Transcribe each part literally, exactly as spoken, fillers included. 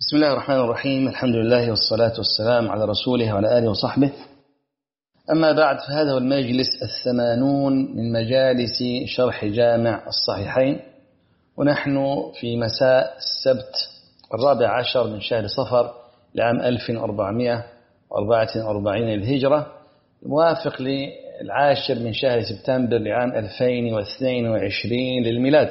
بسم الله الرحمن الرحيم. الحمد لله والصلاة والسلام على رسوله وعلى آله وصحبه. أما بعد، فهذا هو المجلس الثمانون من مجالس شرح جامع الصحيحين، ونحن في مساء السبت الرابع عشر من شهر صفر لعام ألف وأربعمائة وأربعة وأربعين للهجرة، الموافق للعاشر من شهر سبتمبر لعام ألفين واثنين وعشرين للميلاد.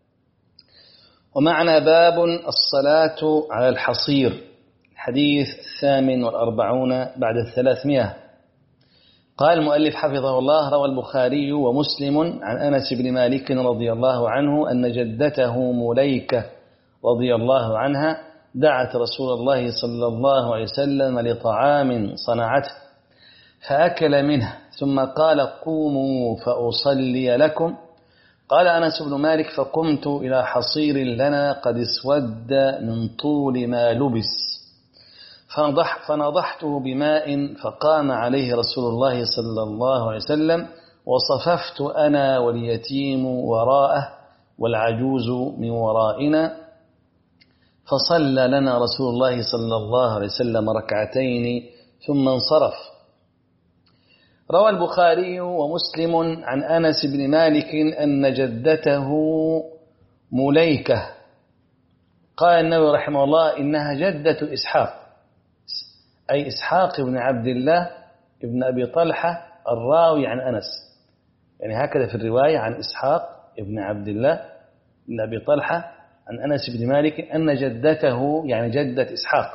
ومعنا باب الصلاة على الحصير، الحديث الثامن والأربعون بعد الثلاثمائة. قال المؤلف حفظه الله: روى البخاري ومسلم عن أنس بن مالك رضي الله عنه أن جدته مليكة رضي الله عنها دعت رسول الله صلى الله عليه وسلم لطعام صنعته فأكل منه، ثم قال: قوموا فأصلي لكم. قال أنس بن مالك: فقمت إلى حصير لنا قد اسود من طول ما لبس، فنضح فنضحته بماء، فقام عليه رسول الله صلى الله عليه وسلم، وصففت أنا واليتيم وراءه والعجوز من ورائنا، فصلى لنا رسول الله صلى الله عليه وسلم ركعتين ثم انصرف. روى البخاري ومسلم عن أنس بن مالك أن جدته مليكة، قال النووي رحمه الله: إنها جدة إسحاق، أي إسحاق بن عبد الله ابن أبي طلحة الراوي عن أنس، يعني هكذا في الرواية عن إسحاق ابن عبد الله بن أبي طلحة عن أنس بن مالك أن جدته يعني جدة إسحاق،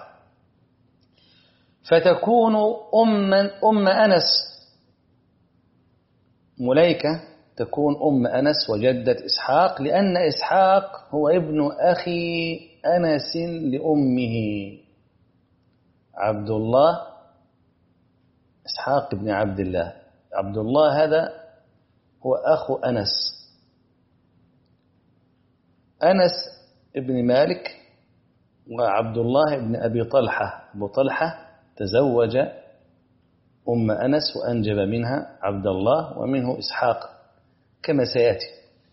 فتكون أم أم أنس. مليكة تكون أم أنس وجدة إسحاق، لأن إسحاق هو ابن أخي أنس لأمه عبد الله، إسحاق بن عبد الله. عبد الله هذا هو أخو أنس. أنس ابن مالك وعبد الله ابن أبي طلحة، أبو طلحة تزوج أم أنس وأنجب منها عبد الله ومنه إسحاق كما سيأتي.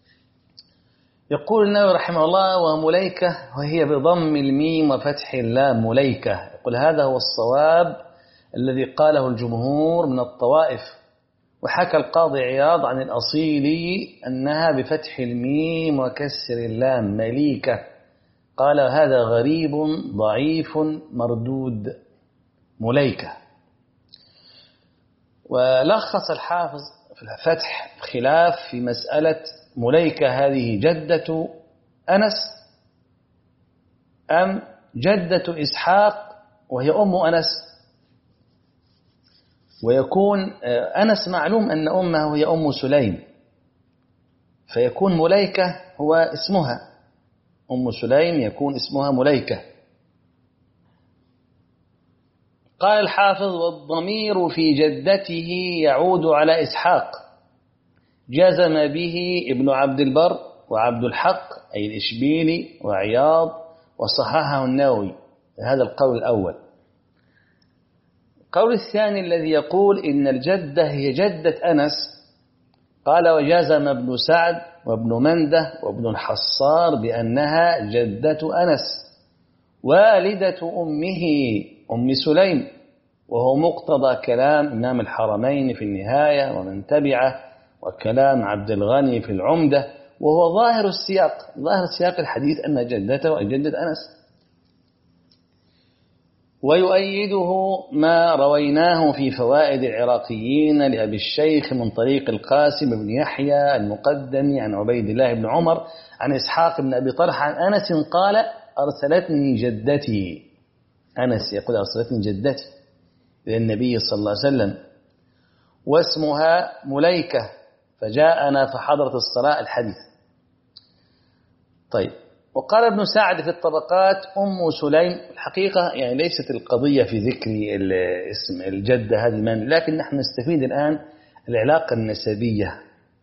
يقول النووي رحمه الله: ومليكة وهي بضم الميم وفتح اللام مليكة. يقول هذا هو الصواب الذي قاله الجمهور من الطوائف، وحكى القاضي عياض عن الأصيلي أنها بفتح الميم وكسر اللام مليكة، قال هذا غريب ضعيف مردود مليكة. ولخص الحافظ في الفتح خلاف في مسألة مليكة هذه جدة أنس أم جدة إسحاق وهي أم أنس. ويكون أنس معلوم أن أمه هي أم سليم، فيكون مليكة هو اسمها، أم سليم يكون اسمها مليكة. قال الحافظ: والضمير في جدته يعود على إسحاق، جزم به ابن عبد البر وعبد الحق أي الإشبيلي وعياض، وصححه النووي. هذا القول الأول. القول الثاني الذي يقول إن الجدة هي جدة أنس، قال: وجزم ابن سعد وابن منده وابن الحصار بأنها جدة أنس والدة أمه أم سليم، وهو مقتضى كلام إمام الحرمين في النهاية ومن تبعه، وكلام عبد الغني في العمدة، وهو ظاهر السياق ظاهر سياق الحديث أن جدته أي جدة أنس. ويؤيده ما رويناه في فوائد العراقيين لأبي الشيخ من طريق القاسم بن يحيى المقدمي عن عبيد الله بن عمر عن إسحاق بن أبي طلحة عن أنس قال: أرسلتني جدتي. أنس يقول: أرسلتني جدتي للنبي صلى الله عليه وسلم، واسمها مليكة، فجاءنا فحضرت الصلاة. الحديث. طيب. وقال ابن سعد في الطبقات: أم سليم. الحقيقة يعني ليست القضية في ذكر اسم الجدة هذه من، لكن نحن نستفيد الآن العلاقة النسبية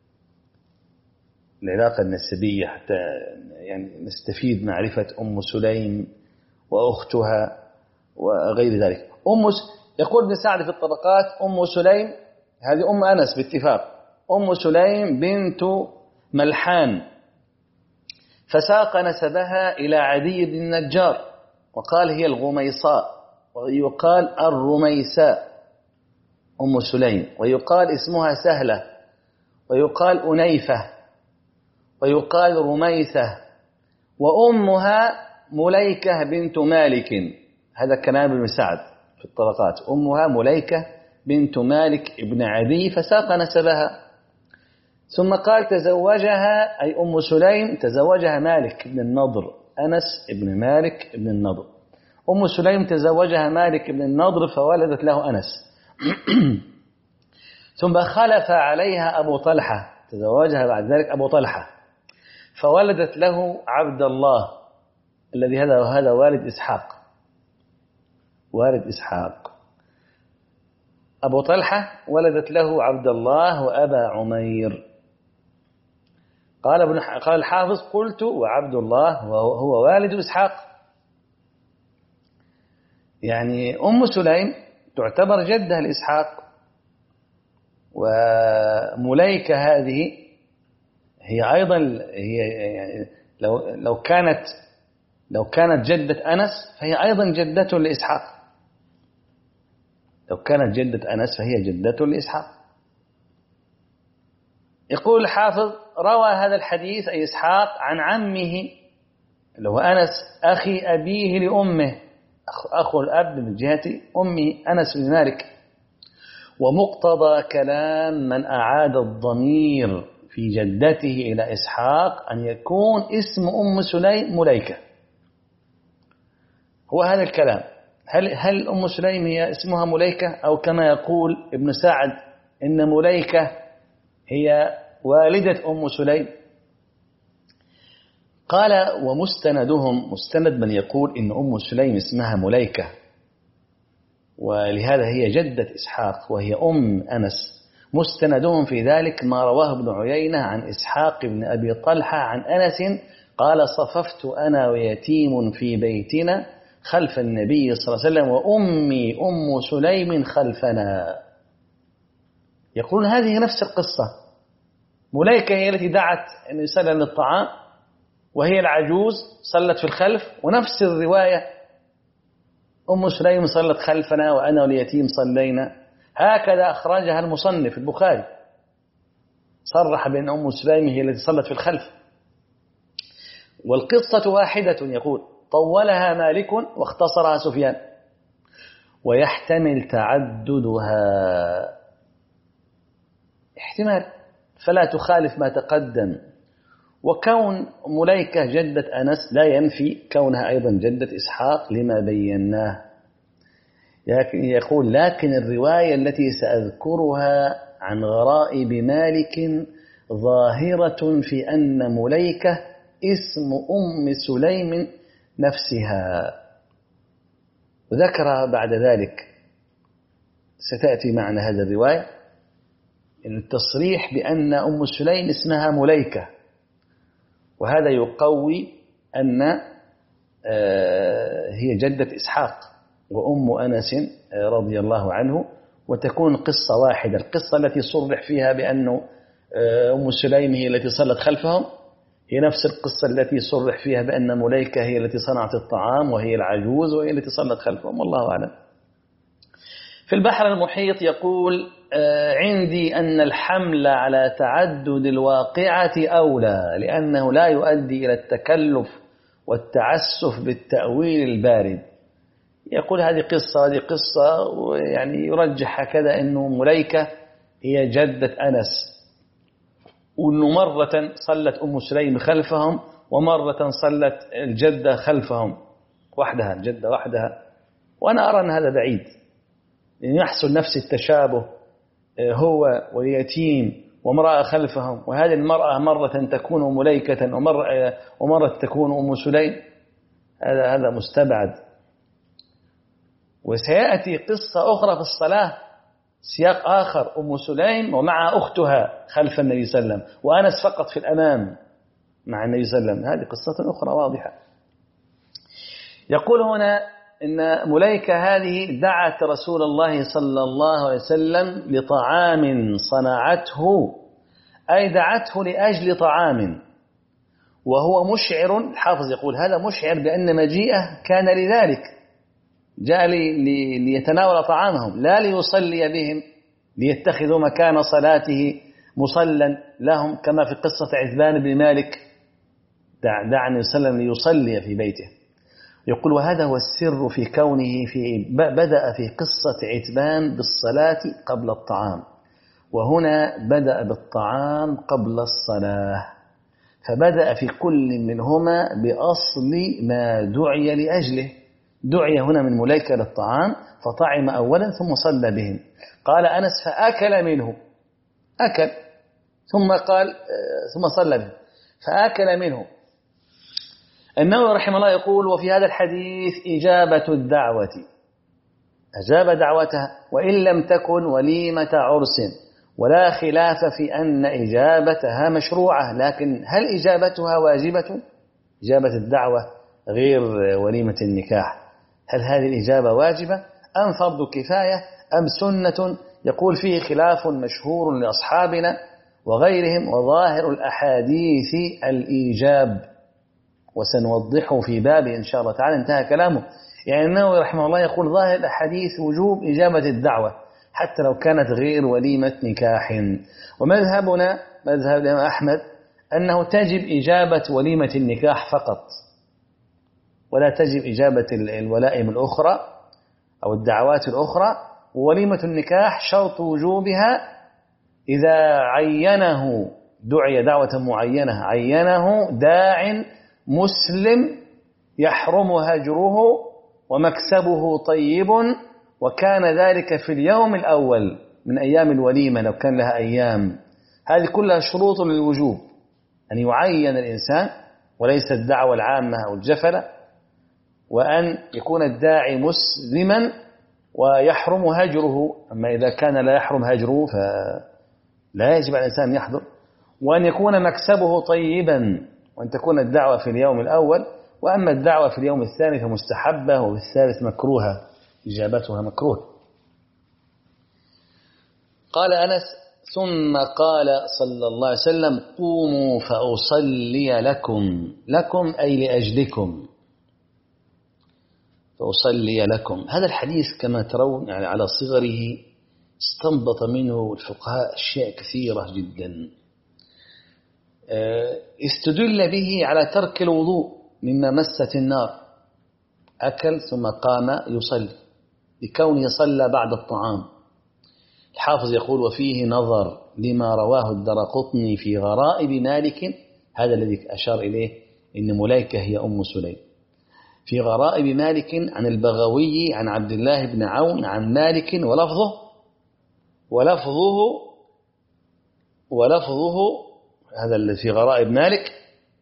العلاقة النسبية حتى يعني نستفيد معرفة أم سليم وأختها وغير ذلك. أم يقول ابن سعد في الطبقات: أم سليم هذه أم أنس باتفاق، أم سليم بنت ملحان، فساق نسبها إلى عدي بن النجار وقال هي الغميصاء، ويقال الرميساء أم سليم، ويقال اسمها سهلة، ويقال أنيفة، ويقال رميثة، وأمها مليكة بنت مالك. هذا كلام ابن سعد في الطبقات. أمها مليكة بنت مالك ابن عدي، فساق نسبها. ثم قال تزوجها أي أم سليم تزوجها مالك بن النضر، أنس بن مالك بن النضر. أم سليم تزوجها مالك بن النضر فولدت له أنس. ثم خلف عليها أبو طلحة، تزوجها بعد ذلك أبو طلحة فولدت له عبد الله الذي هذا هذا والد إسحاق، والد إسحاق. أبو طلحة ولدت له عبد الله وأبا عمير. قال ابن قال الحافظ قلت وعبد الله هو والد إسحاق. يعني أم سليم تعتبر جدة لإسحاق، ومليكة هذه هي أيضا هي يعني لو لو كانت لو كانت جدة أنس فهي أيضا جدة لإسحاق. لو كانت جدة أنس فهي جدة لإسحاق. يقول الحافظ روى هذا الحديث أي إسحاق عن عمه اللي هو أنس أخي أبيه لأمه، أخو الأب من جهة أمه أنس بن مالك. ومقتضى كلام من أعاد الضمير في جدته إلى إسحاق أن يكون اسم أم سليم مليكة. هو هذا الكلام. هل هل أم سليم هي اسمها مليكة، أو كما يقول ابن سعد إن مليكة هي والدة أم سليم؟ قال ومستندهم، مستند من يقول إن أم سليم اسمها مليكة ولهذا هي جدة إسحاق وهي أم أنس، مستندهم في ذلك ما رواه ابن عيينة عن إسحاق بن أبي طلحة عن أنس قال صففت أنا ويتيم في بيتنا خلف النبي صلى الله عليه وسلم وأمي أم سليم خلفنا. يقولون هذه نفس القصة. مليكة هي التي دعت أن يسلم للطعام، وهي العجوز صلت في الخلف، ونفس الرواية أم سليم صلت خلفنا وأنا واليتيم صلينا. هكذا أخرجها المصنف البخاري، صرح بأن أم سليم هي التي صلت في الخلف. والقصة واحدة يقول طولها مالك واختصرها سفيان، ويحتمل تعددها، احتمال، فلا تخالف ما تقدم. وكون مليكة جدة أنس لا ينفي كونها أيضا جدة إسحاق لما بيناه. يقول لكن الرواية التي سأذكرها عن غرائب مالك ظاهرة في أن مليكة اسم أم سليم نفسها. وذكر بعد ذلك ستأتي معنا هذه الرواية التصريح بأن أم سليم اسمها مليكة، وهذا يقوي أن هي جدة إسحاق وأم أنس رضي الله عنه، وتكون قصة واحدة. القصة التي صرح فيها بأن أم سليم هي التي صلت خلفهم هي نفس القصة التي صرح فيها بأن مليكة هي التي صنعت الطعام وهي العجوز وهي التي صلت خلفهم، والله أعلم. في البحر المحيط يقول عندي أن الحمل على تعدد الواقعة أولى، لأنه لا يؤدي إلى التكلف والتعسف بالتأويل البارد. يقول هذه قصة هذه قصة، ويعني يرجح هكذا أنه مليكة هي جدة أنس، وأنه مرة صلت أم سليم خلفهم ومرة صلت الجدة خلفهم وحدها، الجدة وحدها. وأنا أرى أن هذا بعيد، لأن يحصل نفس التشابه هو واليتيم وامرأة خلفهم، وهذه المرأة مرة تكون مليكة ومرة, ومرة تكون أم سليم. هذا هذا مستبعد. وسيأتي قصة أخرى في الصلاة سياق آخر، أم سليم ومع أختها خلف النبي صلى الله عليه وسلم، وأنس فقط في الأمام مع النبي صلى الله عليه وسلم. هذه قصة أخرى واضحة. يقول هنا إن مليكة هذه دعت رسول الله صلى الله عليه وسلم لطعام صنعته، أي دعته لأجل طعام، وهو مشعر، الحافظ يقول هذا مشعر بأن مجيئه كان لذلك، جاء لي لي ليتناول طعامهم لا ليصلي بهم ليتخذوا مكان صلاته مصلا لهم، كما في قصة عتبان بن مالك دع دعني وسلم ليصلي في بيته. يقول وهذا هو السر في كونه في بدأ في قصة عتبان بالصلاة قبل الطعام، وهنا بدأ بالطعام قبل الصلاة، فبدأ في كل منهما بأصل ما دعي لأجله. دعي هنا من ملائكة للطعام فطعم أولا ثم صلى بهم. قال أنس فأكل منه، أكل ثم قال ثم صلى بهم فأكل منه. النووي رحمه الله يقول وفي هذا الحديث إجابة الدعوة، أجاب دعوتها وإن لم تكن وليمة عرس، ولا خلاف في أن إجابتها مشروعة، لكن هل إجابتها واجبة؟ إجابة الدعوة غير وليمة النكاح، هل هذه الإجابة واجبة أم فرض كفاية أم سنة؟ يقول فيه خلاف مشهور لأصحابنا وغيرهم، وظاهر الأحاديث الإيجاب، وسنوضحه في باب إن شاء الله تعالى. انتهى كلامه. يعني النووي رحمه الله يقول ظاهر الأحاديث وجوب إجابة الدعوة حتى لو كانت غير وليمة نكاح. ومذهبنا مذهب الإمام أحمد أنه تجب إجابة وليمة النكاح فقط، ولا تجب إجابة الولائم الأخرى أو الدعوات الأخرى. ووليمة النكاح شرط وجوبها إذا عينه دعي دعوة معينة عينه داع مسلم يحرم هجره ومكسبه طيب، وكان ذلك في اليوم الأول من أيام الوليمة لو كان لها أيام. هذه كلها شروط للوجوب، أن يعين الإنسان وليس الدعوة العامة أو الجفلة، وأن يكون الداعي مسلما ويحرم هجره. أما إذا كان لا يحرم هجره فلا يجب على الإنسان يحضر، وأن يكون مكسبه طيبا، وأن تكون الدعوة في اليوم الأول، وأما الدعوة في اليوم الثاني فمستحبة، وفي الثالث مكروهة، إجابتها مكروه. قال أنس ثم قال صلى الله عليه وسلم قوموا فأصلي لكم، لكم أي لأجلكم، فأصلي لكم. هذا الحديث كما ترون يعني على صغره استنبط منه الفقهاء أشياء كثيرة جدا. استدل به على ترك الوضوء مما مست النار، أكل ثم قام يصلي لكونه صلى بعد الطعام. الحافظ يقول وفيه نظر لما رواه الدرقطني في غرائب مالك، هذا الذي أشار إليه إن ملائكة هي أم سليم، في غرائب مالك عن البغوي عن عبد الله بن عون عن مالك ولفظه ولفظه ولفظه هذا الذي في غرائب مالك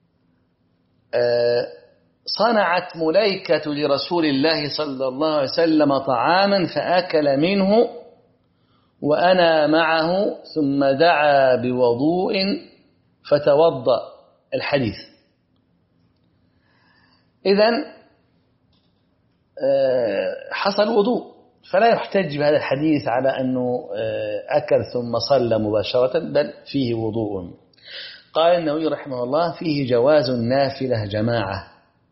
صنعت ملائكة لرسول الله صلى الله عليه وسلم طعاما فأكل منه وأنا معه ثم دعا بوضوء فتوضأ. الحديث إذن حصل وضوء، فلا يحتج بهذا الحديث على أنه أكل ثم صلى مباشرة، بل فيه وضوء. قال النووي رحمه الله فيه جواز النافلة جماعة،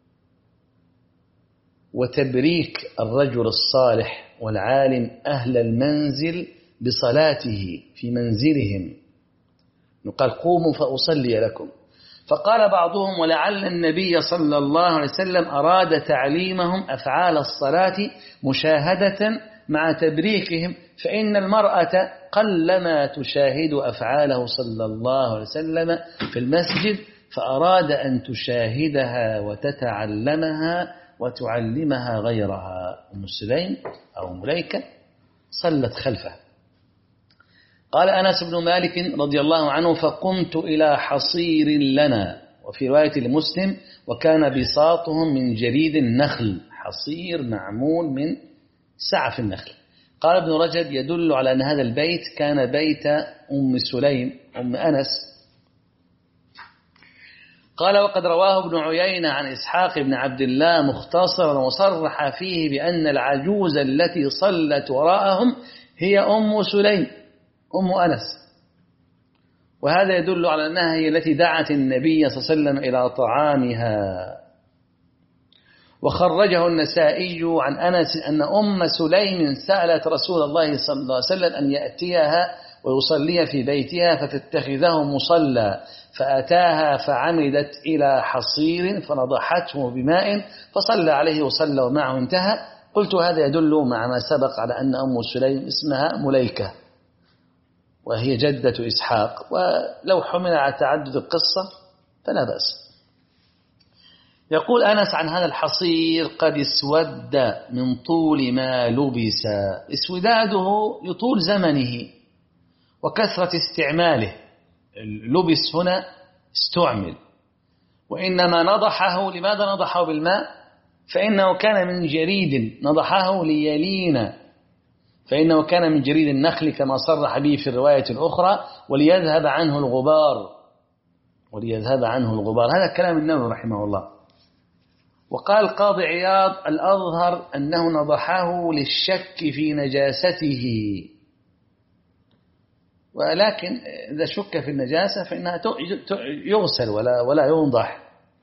وتبريك الرجل الصالح والعالم أهل المنزل بصلاته في منزلهم. قال قوموا فأصلي لكم. فقال بعضهم ولعل النبي صلى الله عليه وسلم أراد تعليمهم أفعال الصلاة مشاهدة مع تبريكهم، فإن المرأة قلما تشاهد أفعاله صلى الله عليه وسلم في المسجد، فأراد أن تشاهدها وتتعلمها وتعلمها غيرها. أم سليم أو ملائكة صلت خلفه. قال أنس بن مالك رضي الله عنه فقمت إلى حصير لنا، وفي رواية لمسلم وكان بساطهم من جريد النخل، حصير معمول من سعف النخل. قال ابن رجب يدل على أن هذا البيت كان بيت أم سليم أم أنس. قال وقد رواه ابن عيينة عن إسحاق بن عبد الله مختصرا وصرح فيه بأن العجوز التي صلت وراءهم هي أم سليم أم أنس، وهذا يدل على أنها هي التي دعت النبي صلى الله عليه وسلم إلى طعامها. وخرجه النسائي عن أنس أن أم سليم سألت رسول الله صلى الله عليه وسلم أن يأتيها ويصلي في بيتها فتتخذه مصلى، فأتاها فعمدت إلى حصير فنضحته بماء فصلى عليه وصلى ومعه انتهى. قلت هذا يدل مع ما سبق على أن أم سليم اسمها مليكة وهي جدة إسحاق، ولو حمل على تعدد القصة فلا بأس. يقول أنس عن هذا الحصير قد اسود من طول ما لبس، اسوداده لطول زمنه وكثرة استعماله. لبس هنا استعمل، وإنما نضحه. لماذا نضحه بالماء؟ فإنه كان من جريد، نضحه ليلين، فإنه كان من جريد النخل كما صرح به في الرواية الأخرى، وليذهب عنه الغبار، وليذهب عنه الغبار. هذا كلام النووي رحمه الله. وقال قاضي عياض الأظهر أنه نضحه للشك في نجاسته، ولكن إذا شك في النجاسة فإنها يغسل ولا ولا ينضح.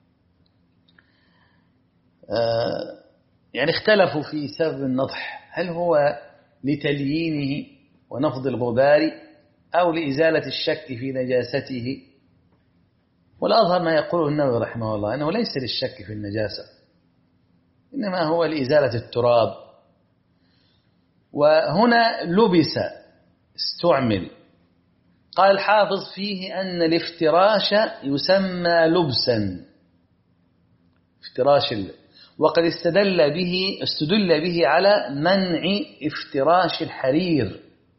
يعني اختلفوا في سبب النضح، هل هو لتليينه ونفض الغبار أو لإزالة الشك في نجاسته؟ والأظهر ما يقوله النووي رحمه الله أنه ليس للشك في النجاسة، إنما هو لإزالة التراب. وهنا لبس استعمل. قال الحافظ فيه أن الافتراش يسمى لبسا، افتراش، وقد استدل به استدل به على منع افتراش الحرير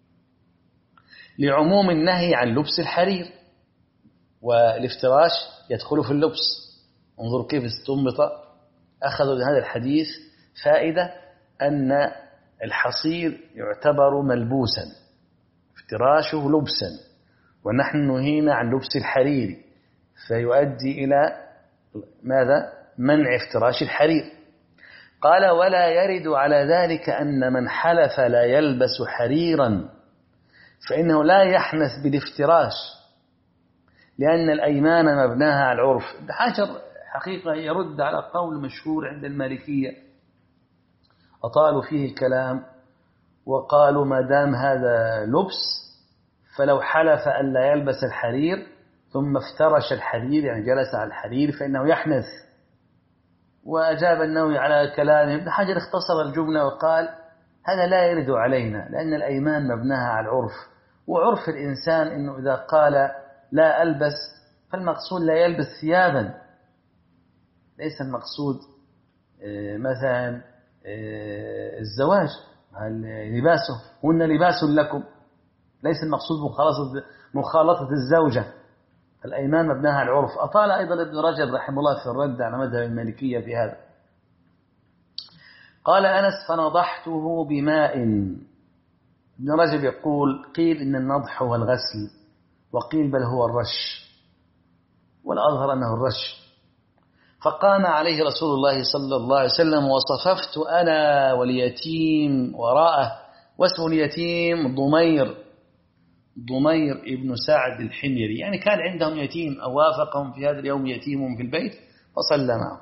لعموم النهي عن لبس الحرير، والافتراش يدخل في اللبس. انظر كيف استنبط، أخذوا من هذا الحديث فائدة أن الحصير يعتبر ملبوسا، افتراشه لبسا، ونحن نهينا عن لبس الحرير، فيؤدي إلى ماذا؟ منع افتراش الحرير. قال ولا يرد على ذلك أن من حلف لا يلبس حريرا فإنه لا يحنث بالافتراش، لأن الأيمان مبناها على العرف. حجر حقيقة يرد على قول مشهور عند المالكية أطالوا فيه الكلام وقالوا ما دام هذا لبس فلو حلف أن لا يلبس الحرير ثم افترش الحرير، يعني جلس على الحرير، فإنه يحنث. وأجاب النووي على كلامه. ابن حجر اختصر الجملة وقال هذا لا يرد علينا، لأن الأيمان مبناها على العرف، وعرف الإنسان إنه إذا قال لا ألبس فالمقصود لا يلبس ثيابا، ليس المقصود مثلا الزواج لباسه، هن لباس لكم، ليس المقصود مخالطة مخالطة الزوجة. الأيمان مبناها على العرف. أطال أيضا ابن رجب رحمه الله في الرد على مذهب المالكية في هذا. قال أنس فنضحته بماء. ابن رجب يقول قيل إن النضح هو الغسل، وقيل بل هو الرش، والأظهر أنه الرش. فقام عليه رسول الله صلى الله عليه وسلم وصففت أنا واليتيم وراءه. واسم اليتيم ضمير، ضمير ابن سعد الحميري، يعني كان عندهم يتيم أو وافقهم في هذا اليوم يتيم في البيت فصلى معه.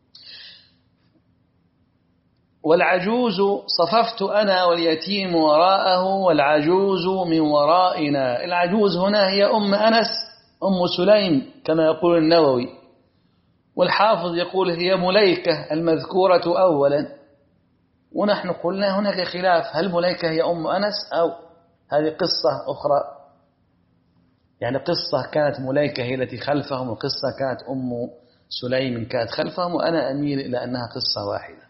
والعجوز صففت أنا واليتيم وراءه والعجوز من ورائنا. العجوز هنا هي أم أنس أم سليم كما يقول النووي، والحافظ يقول هي مليكة المذكورة أولا. ونحن قلنا هناك خلاف، هل مليكة هي أم أنس أو هذه قصة أخرى؟ يعني قصة كانت مليكة هي التي خلفهم، وقصة كانت أم سليم كانت خلفهم، وأنا أميل إلى أنها قصة واحدة.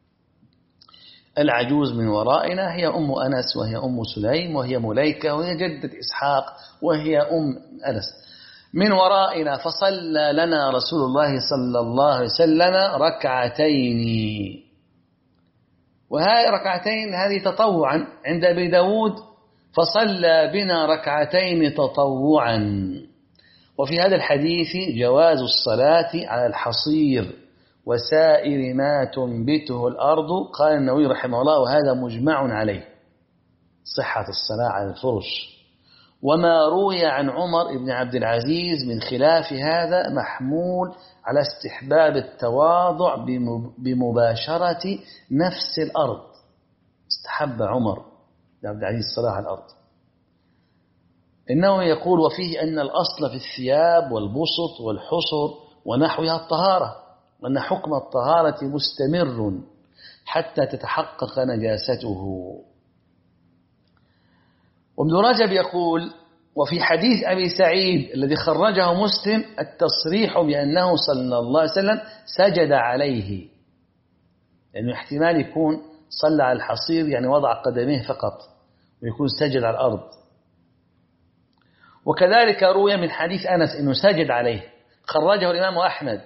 العجوز من ورائنا هي أم أنس وهي أم سليم وهي مليكة وهي جدة إسحاق وهي أم أنس. من ورائنا فصلى لنا رسول الله صلى الله عليه وسلم ركعتين، وهذه ركعتين هذه تطوعا عند أبي داود، فصلى بنا ركعتين تطوعا. وفي هذا الحديث جواز الصلاة على الحصير وسائر ما تنبته الأرض. قال النووي رحمه الله وهذا مجمع عليه، صحة الصلاة على الفرش. وما روي عن عمر بن عبد العزيز من خلاف هذا محمول على استحباب التواضع بمباشرة نفس الأرض. استحب عمر بن عبد العزيز صلاح الأرض. إنه يقول وفيه أن الأصل في الثياب والبسط والحصر ونحوها الطهارة، وأن حكم الطهارة مستمر حتى تتحقق نجاسته. وابن رجب يقول وفي حديث أبي سعيد الذي خرجه مسلم التصريح بأنه صلى الله عليه وسلم سجد عليه، لأنه احتمال يكون صلى على الحصير يعني وضع قدميه فقط، ويكون سجد على الأرض. وكذلك روي من حديث أنس أنه سجد عليه، خرجه الإمام أحمد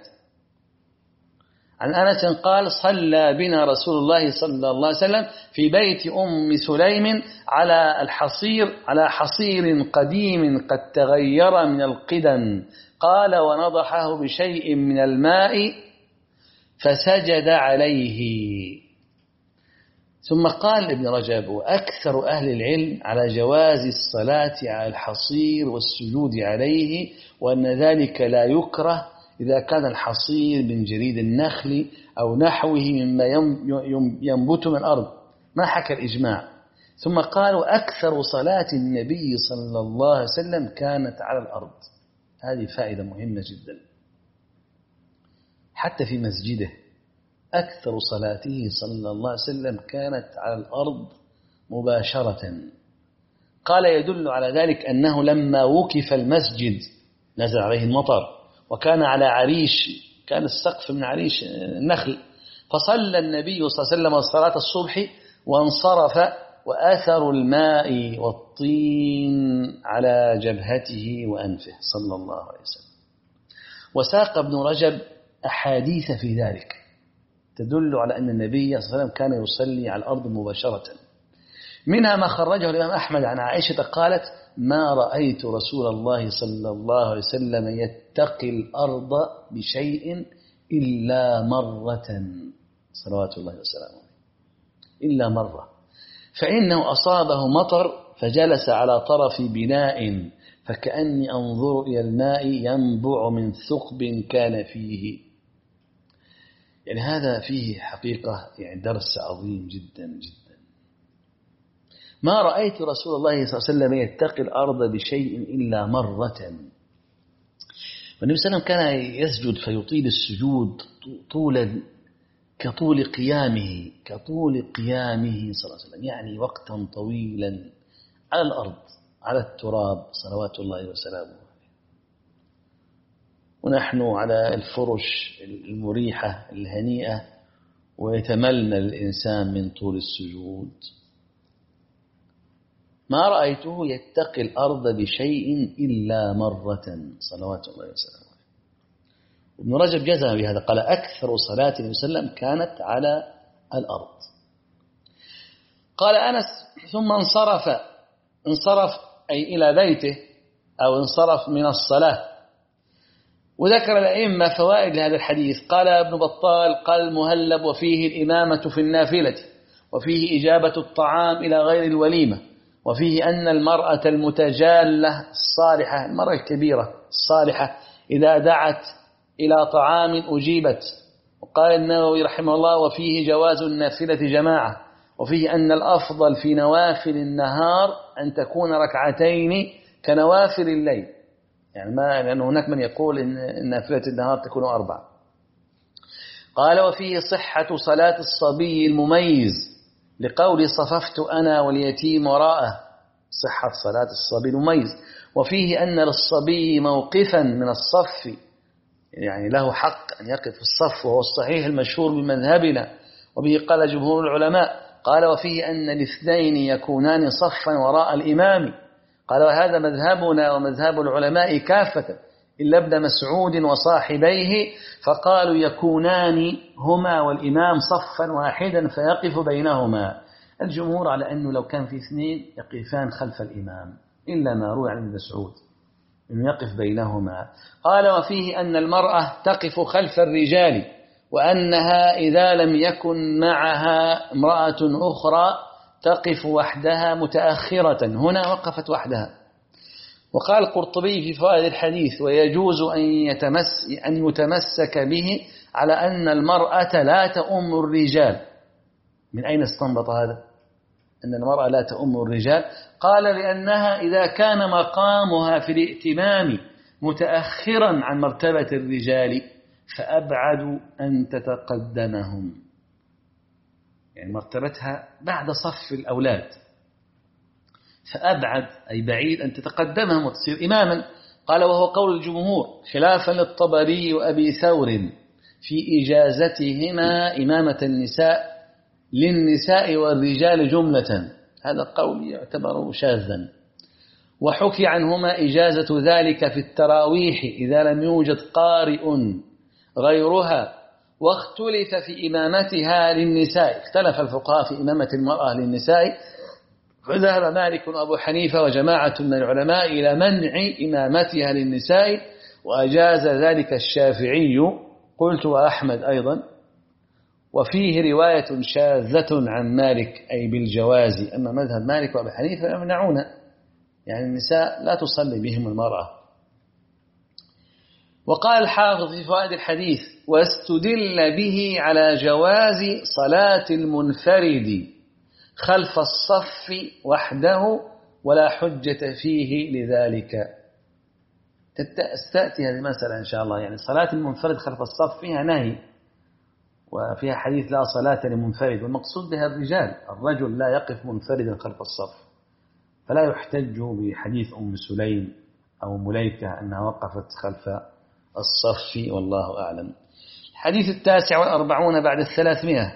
عن أنس قال صلى بنا رسول الله صلى الله عليه وسلم في بيت أم سليم على الحصير على حصير قديم قد تغير من القدم، قال ونضحه بشيء من الماء فسجد عليه. ثم قال ابن رجب وأكثر أهل العلم على جواز الصلاة على الحصير والسجود عليه، وأن ذلك لا يكره إذا كان الحصير من جريد النخل أو نحوه مما ينبت من الأرض، ما حكى الإجماع. ثم قالوا أكثر صلاة النبي صلى الله عليه وسلم كانت على الأرض. هذه فائدة مهمة جدا. حتى في مسجده أكثر صلاته صلى الله عليه وسلم كانت على الأرض مباشرة. قال يدل على ذلك أنه لما وكف المسجد نزل عليه المطر وكان على عريش، كان السقف من عريش النخل، فصلى النبي صلى الله عليه وسلم صلاة الصبح وانصرف وآثر الماء والطين على جبهته وأنفه صلى الله عليه وسلم. وساق ابن رجب أحاديث في ذلك تدل على أن النبي صلى الله عليه وسلم كان يصلي على الأرض مباشرة. منها ما خرجه الإمام أحمد عن عائشة قالت ما رأيت رسول الله صلى الله عليه وسلم يتقي الأرض بشيء إلا مرة صلوات الله وسلامه، إلا مرة، فإنه أصابه مطر فجلس على طرف بناء فكأني أنظر إلى الماء ينبع من ثقب كان فيه. يعني هذا فيه حقيقة يعني درس عظيم جدا جدا. ما رأيت رسول الله صلى الله عليه وسلم يتقي الأرض بشيء إلا مرة. والنبي صلى الله عليه وسلم كان يسجد فيطيل السجود طولا كطول قيامه كطول قيامه صلى الله عليه وسلم، يعني وقتا طويلا على الأرض على التراب صلوات الله وسلامه. ونحن على الفرش المريحة الهنيئة ويتملل الإنسان من طول السجود. ما رأيته يتقي الأرض بشيء إلا مرة صلوات الله وسلامه. ابن رجب جزم بهذا، قال أكثر صلاة النبي صلى الله عليه وسلم كانت على الأرض. قال أنس ثم انصرف، انصرف أي إلى بيته أو انصرف من الصلاة. وذكر الأئمة فوائد لهذا الحديث. قال ابن بطال قال المهلب وفيه الإمامة في النافلة، وفيه إجابة الطعام إلى غير الوليمة، وفيه أن المرأة المتجالة الصالحة، المرأة الكبيرة الصالحة إذا دعت إلى طعام أجيبت. وقال النووي رحمه الله وفيه جواز النافلة جماعة، وفيه أن الأفضل في نوافل النهار أن تكون ركعتين كنوافل الليل، يعني ما لأن هناك من يقول إن نافلة النهار تكون أربعة. قال وفيه صحة صلاة الصبي المميز لقول صففت أنا واليتيم وراءه، صحة صلاة الصبي المميز. وفيه أن للصبي موقفا من الصف، يعني له حق أن يقف في الصف، وهو الصحيح المشهور بمذهبنا، وبه قال جمهور العلماء. قال وفيه أن الاثنين يكونان صفا وراء الإمام. قال وهذا مذهبنا ومذهب العلماء كافة إلا ابن مسعود وصاحبيه، فقالوا يكونان هما والإمام صفا واحدا فيقف بينهما. الجمهور على أنه لو كان في اثنين يقفان خلف الإمام، إلا ما روى عن ابن مسعود أنه يقف بينهما. قال وفيه أن المرأة تقف خلف الرجال، وأنها إذا لم يكن معها امرأة أخرى تقف وحدها متأخرة. هنا وقفت وحدها، وقال القرطبي في فوائد الحديث: ويجوز أن يتمس أن يتمسك به على أن المرأة لا تؤم الرجال. من أين استنبط هذا؟ أن المرأة لا تؤم الرجال. قال: لأنها إذا كان مقامها في الائتمام متأخرا عن مرتبة الرجال فأبعد أن تتقدمهم، يعني مرتبتها بعد صف الأولاد، فأبعد أي بعيد أن تتقدمهم وتصير إماما. قال: وهو قول الجمهور خلافا للطبري وأبي ثور في إجازتهما إمامة النساء للنساء والرجال جملة، هذا قول يعتبر شاذا. وحكي عنهما إجازة ذلك في التراويح إذا لم يوجد قارئ غيرها، واختلف في إمامتها للنساء، اختلف الفقهاء في إمامة المرأة للنساء، فذهب مالك وأبو حنيفة وجماعة من العلماء إلى منع إمامتها للنساء، وأجاز ذلك الشافعي قلت وأحمد أيضا. وفيه رواية شاذة عن مالك أي بالجواز، أما مذهب مالك وأبو حنيفة يمنعون، يعني النساء لا تصلي بهم المرأة. وقال الحافظ في فوائد الحديث: واستدل به على جواز صلاة المنفرد خلف الصف وحده ولا حجة فيه لذلك. تأتي هذه المسألة إن شاء الله، يعني صلاة المنفرد خلف الصف فيها نهي، وفيها حديث لا صلاة لمنفرد، والمقصود بها الرجال، الرجل لا يقف منفردا خلف الصف، فلا يحتج بحديث أم سليم أو مليكة أنها وقفت خلف الصف، والله أعلم. الحديث التاسع والأربعون بعد الثلاثمائة.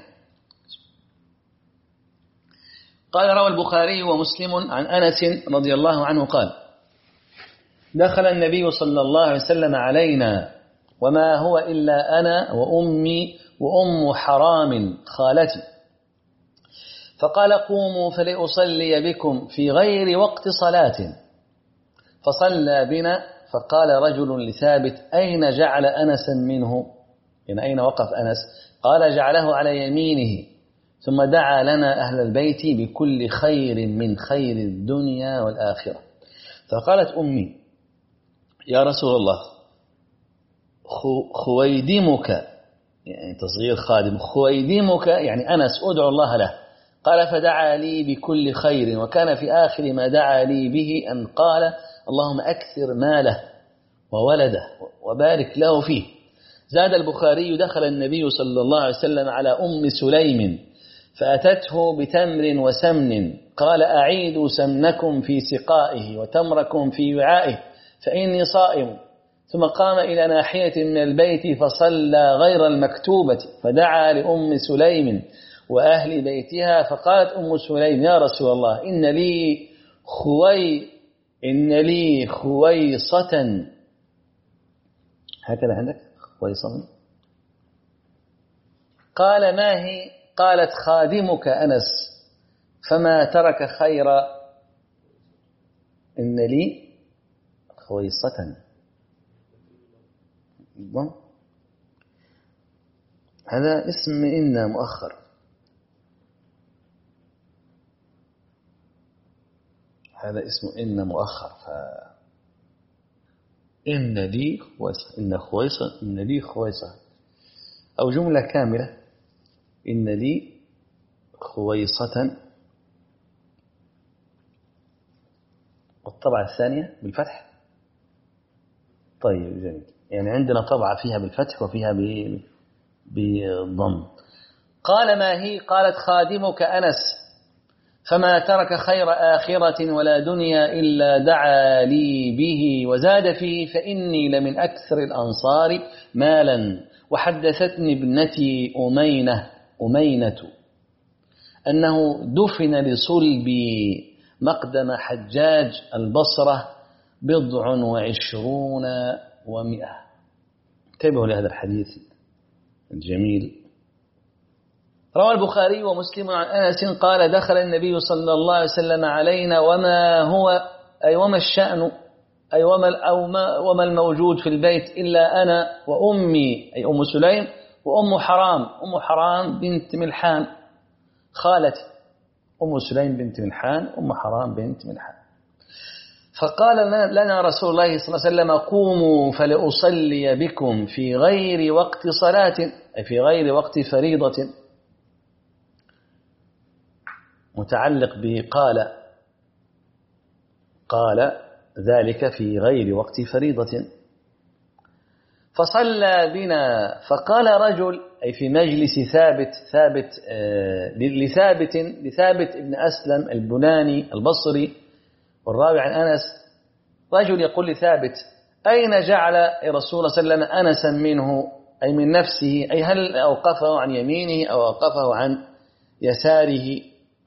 قال: روى البخاري ومسلم عن أنس رضي الله عنه قال: دخل النبي صلى الله عليه وسلم علينا وما هو إلا أنا وأمي وأم حرام خالتي، فقال: قوموا فلأصلي بكم في غير وقت صلاة، فصلى بنا. فقال رجل لثابت: أين جعل أنسا منه؟ يعني أين وقف أنس؟ قال: جعله على يمينه، ثم دعا لنا أهل البيت بكل خير من خير الدنيا والآخرة. فقالت أمي: يا رسول الله، خويدمك، يعني تصغير خادم، خويدمك يعني أنس، أدعو الله له. قال: فدعا لي بكل خير، وكان في آخر ما دعا لي به أن قال: اللهم أكثر ماله وولده وبارك له فيه. زاد البخاري: دخل النبي صلى الله عليه وسلم على أم سليم فأتته بتمر وسمن، قال: أعيدوا سمنكم في سقائه وتمركم في وعائه فإني صائم. ثم قام إلى ناحية من البيت فصلى غير المكتوبة، فدعا لأم سليم وأهل بيتها، فقالت أم سليم: يا رسول الله، إن لي خوي إن لي خويصة. هكذا عندك خويصة؟ قال: ما هي؟ قالت: خادمك أنس، فما ترك خيرا. إن لي خويصة، هذا اسم إن مؤخر، هذا اسم إن مؤخر، ف إن لي خويصة، إن خويصة، إن لي خويصة، أو جملة كاملة: إن لي خويصة. والطبعة الثانية بالفتح. طيب جميل، يعني عندنا طبعة فيها بالفتح وفيها بالضم. قال: ما هي؟ قالت: خادمك أنس، فما ترك خير آخرة ولا دنيا إلا دعا لي به. وزاد فيه: فإني لمن أكثر الأنصار مالا. وحدثتني ابنتي أمينة أمينة أنه دفن لصلبي مقدم حجاج البصرة بضع وعشرون ومئة. انتبهوا لهذا الحديث الجميل. روى البخاري ومسلم عن أنس قال: دخل النبي صلى الله عليه وسلم علينا وما هو أي وما الشأن أي وما, أو ما وما الموجود في البيت إلا أنا وأمي أي أم سليم وأم حرام. أم حرام بنت ملحان خالتي، أم سليم بنت ملحان، أم حرام بنت ملحان. فقال لنا رسول الله صلى الله عليه وسلم قوموا فلأصلي بكم في غير وقت صلاة، أي في غير وقت فريضة، متعلق بقال، قال ذلك في غير وقت فريضة. فصلى بنا، فقال رجل، أي في مجلس ثابت ثابت لثابت لثابت ابن أسلم البناني البصري والراوي عن أنس، رجل يقول لثابت أين جعل رسول الله صلى الله عليه وسلم أنسا منه، أي من نفسه، أي هل أوقفه عن يمينه أو أوقفه عن يساره؟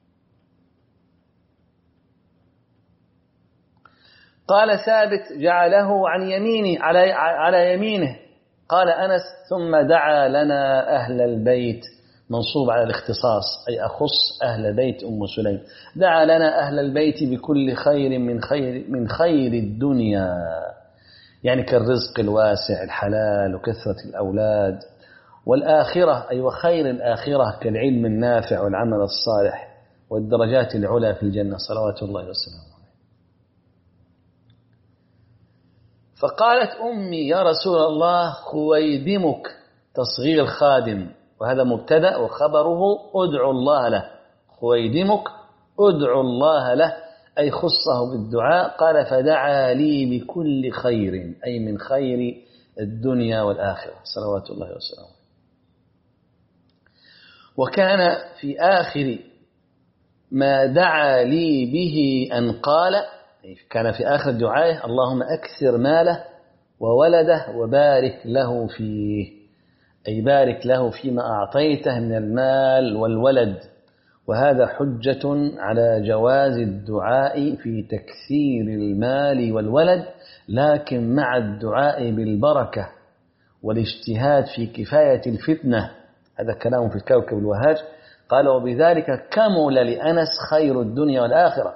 قال ثابت جعله عن يمينه، على على يمينه. قال أنس ثم دعا لنا أهل البيت، منصوب على الاختصاص، أي أخص أهل بيت أم سليم، دعا لنا أهل البيت بكل خير من خير من خير الدنيا، يعني كالرزق الواسع الحلال وكثرة الأولاد، والآخرة أي وخير الآخرة كالعلم النافع والعمل الصالح والدرجات العلى في الجنة صلوات الله وسلامه. فقالت أمي يا رسول الله خويدمك، تصغير خادم، وهذا مبتدأ وخبره أدعو الله له، خويدمك أدعو الله له، أي خصه بالدعاء. قال فدعا لي بكل خير، أي من خير الدنيا والآخرة صلوات الله وسلامه. وكان في آخر ما دعا لي به أن قال، كان في آخر دعائه اللهم أكثر ماله وولده وبارك له فيه، أي بارك له فيما أعطيته من المال والولد. وهذا حجة على جواز الدعاء في تكثير المال والولد، لكن مع الدعاء بالبركة والاجتهاد في كفاية الفتنة. هذا كلام في الكوكب الوهاج. قال وبذلك كمل لأنس خير الدنيا والآخرة،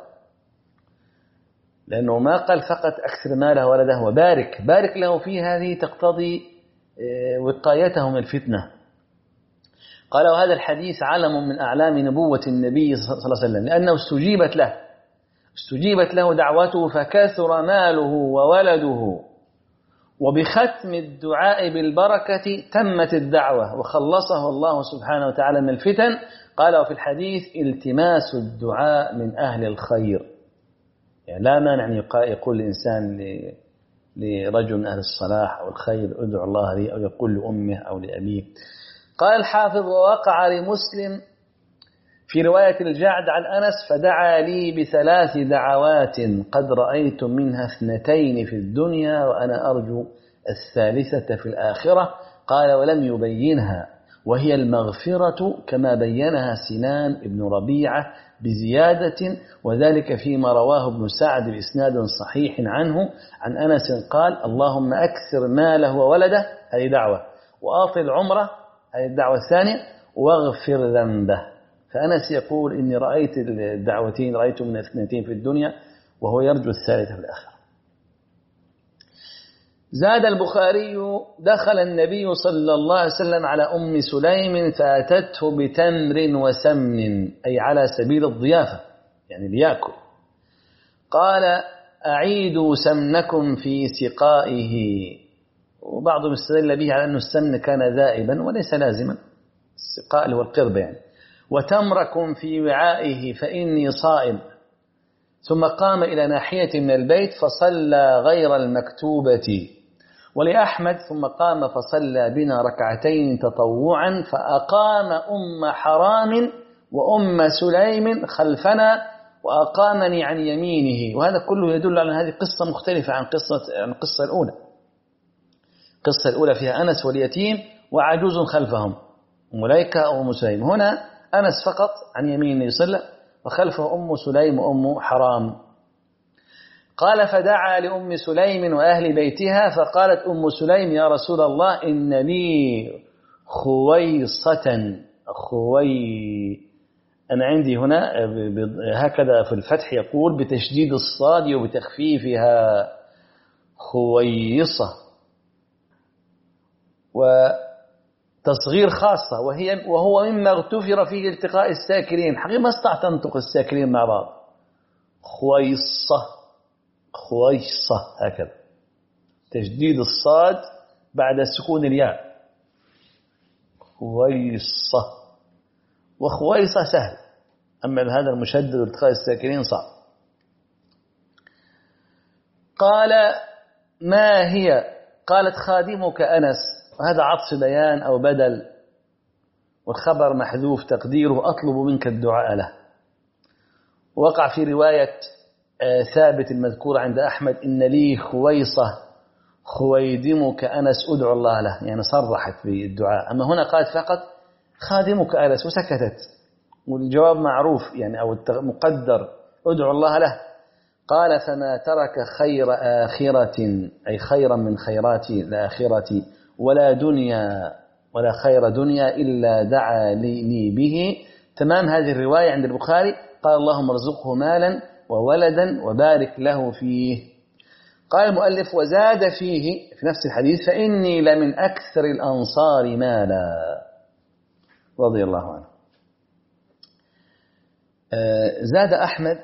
لأنه ما قال فقط أكثر ماله وولده وبارك، بارك له فيه، هذه تقتضي وقايته من الفتنة. قال وهذا الحديث علم من أعلام نبوة النبي صلى الله عليه وسلم، لأنه استجيبت له استجيبت له دعوته فكثر ماله وولده، وبختم الدعاء بالبركة تمت الدعوة وخلصه الله سبحانه وتعالى من الفتن. قال وفي الحديث التماس الدعاء من أهل الخير، يعني لا مانع أن يقول الإنسان لرجل من أهل الصلاح أو الخير ادعو الله لي، أو يقول لأمه أو لأبيه. قال الحافظ ووقع لمسلم في رواية الجعد عن أنس فدعا لي بثلاث دعوات قد رأيت منها اثنتين في الدنيا وأنا أرجو الثالثة في الآخرة. قال ولم يبينها، وهي المغفرة كما بينها سنان ابن ربيعة بزيادة، وذلك فيما رواه ابن سعد بإسناد صحيح عنه عن أنس قال اللهم أكثر ماله وولده، هذه دعوة، وآطل عمره، هذه الدعوة الثانية، واغفر ذنبه. فأنس يقول إني رأيت الدعوتين، رأيت من اثنتين في الدنيا وهو يرجو الثالثة في الآخرة. زاد البخاري دخل النبي صلى الله عليه وسلم على أم سليم فأتته بتمر وسمن، أي على سبيل الضيافة يعني ليأكل. قال أعيدوا سمنكم في سقائه، وبعضهم استدل به على أن السمن كان ذائبا وليس لازما، السقاء اللي هو القرب يعني. وتمركم في وعائه فإني صائم. ثم قام إلى ناحية من البيت فصلى غير المكتوبة. ولأحمد ثم قام فصلى بنا ركعتين تطوعا فأقام أم حرام وأم سليم خلفنا وأقامني عن يمينه. وهذا كله يدل على هذه قصة مختلفة عن قصة عن القصة الأولى. القصة الأولى فيها أنس واليتيم وعجوز خلفهم ملائكة أو أم سليم. هنا أنس فقط عن يمينه صلى وخلفه أم سليم وأم حرام. قال فدعا لأم سليم وأهل بيتها فقالت أم سليم يا رسول الله إن لي خويصة. خوي أنا عندي هنا هكذا في الفتح يقول بتشديد الصاد وبتخفيفها خويصة، وتصغير خاصة، وهي وهو مما اغتفر فيه التقاء الساكنين. حقيقة ما استطعت تنطق الساكنين مع بعض. خويصة خويصة هكذا، تجديد الصاد بعد سكون الياء، خويصة. وخويصة سهل، أما هذا المشدد والتقاء الساكنين صعب. قال ما هي؟ قالت خادمك أنس، وهذا عطف بيان أو بدل، والخبر محذوف تقديره أطلب منك الدعاء له. وقع في رواية ثابت المذكور عند أحمد إن لي خويصة خويدمك أنس أدعو الله له، يعني صرحت بالدعاء. أما هنا قالت فقط خادمك أنس وسكتت، والجواب معروف يعني أو مقدر أدعو الله له. قال فما ترك خير آخرة أي خيرا من خيرات الآخرة ولا دنيا ولا خير دنيا إلا دعا لي به. تمام هذه الرواية عند البخاري. قال اللهم ارزقه مالا وولدا وبارك له فيه. قال المؤلف وزاد فيه في نفس الحديث فإني لمن أكثر الأنصار مالا رضي الله عنه. زاد أحمد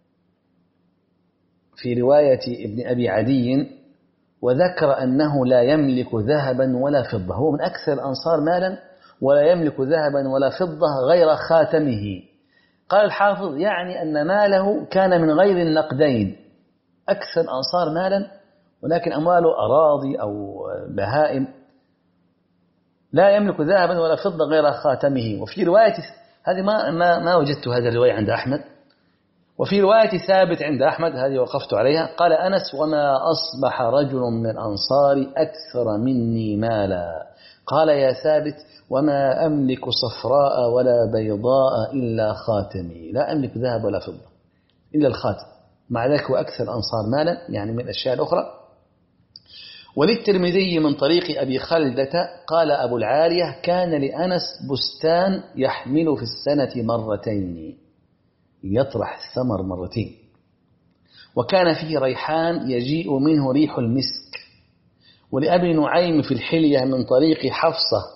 في رواية ابن أبي عدي وذكر أنه لا يملك ذهبا ولا فضة، هو من أكثر الأنصار مالا ولا يملك ذهبا ولا فضة غير خاتمه. قال الحافظ يعني أن ماله كان من غير النقدين، أكثر الأنصار مالا ولكن أمواله أراضي أو بهائم، لا يملك ذهبا ولا فضة غير خاتمه. وفي رواية هذه ما ما ما وجدت هذه الرواية عند أحمد. وفي رواية ثابت عند أحمد هذه وقفت عليها قال أنس وما أصبح رجل من الأنصار أكثر مني مالا. قال يا ثابت وما أملك صفراء ولا بيضاء إلا خاتمي، لا أملك ذهب ولا فضة إلا الخاتم، مع ذلك هو أكثر الأنصار مالا يعني من الأشياء الأخرى. وللترمذي من طريق أبي خلدة قال أبو العالية كان لأنس بستان يحمل في السنة مرتين، يطرح الثمر مرتين، وكان فيه ريحان يجيء منه ريح المسك. ولأبي نعيم في الحلية من طريق حفصة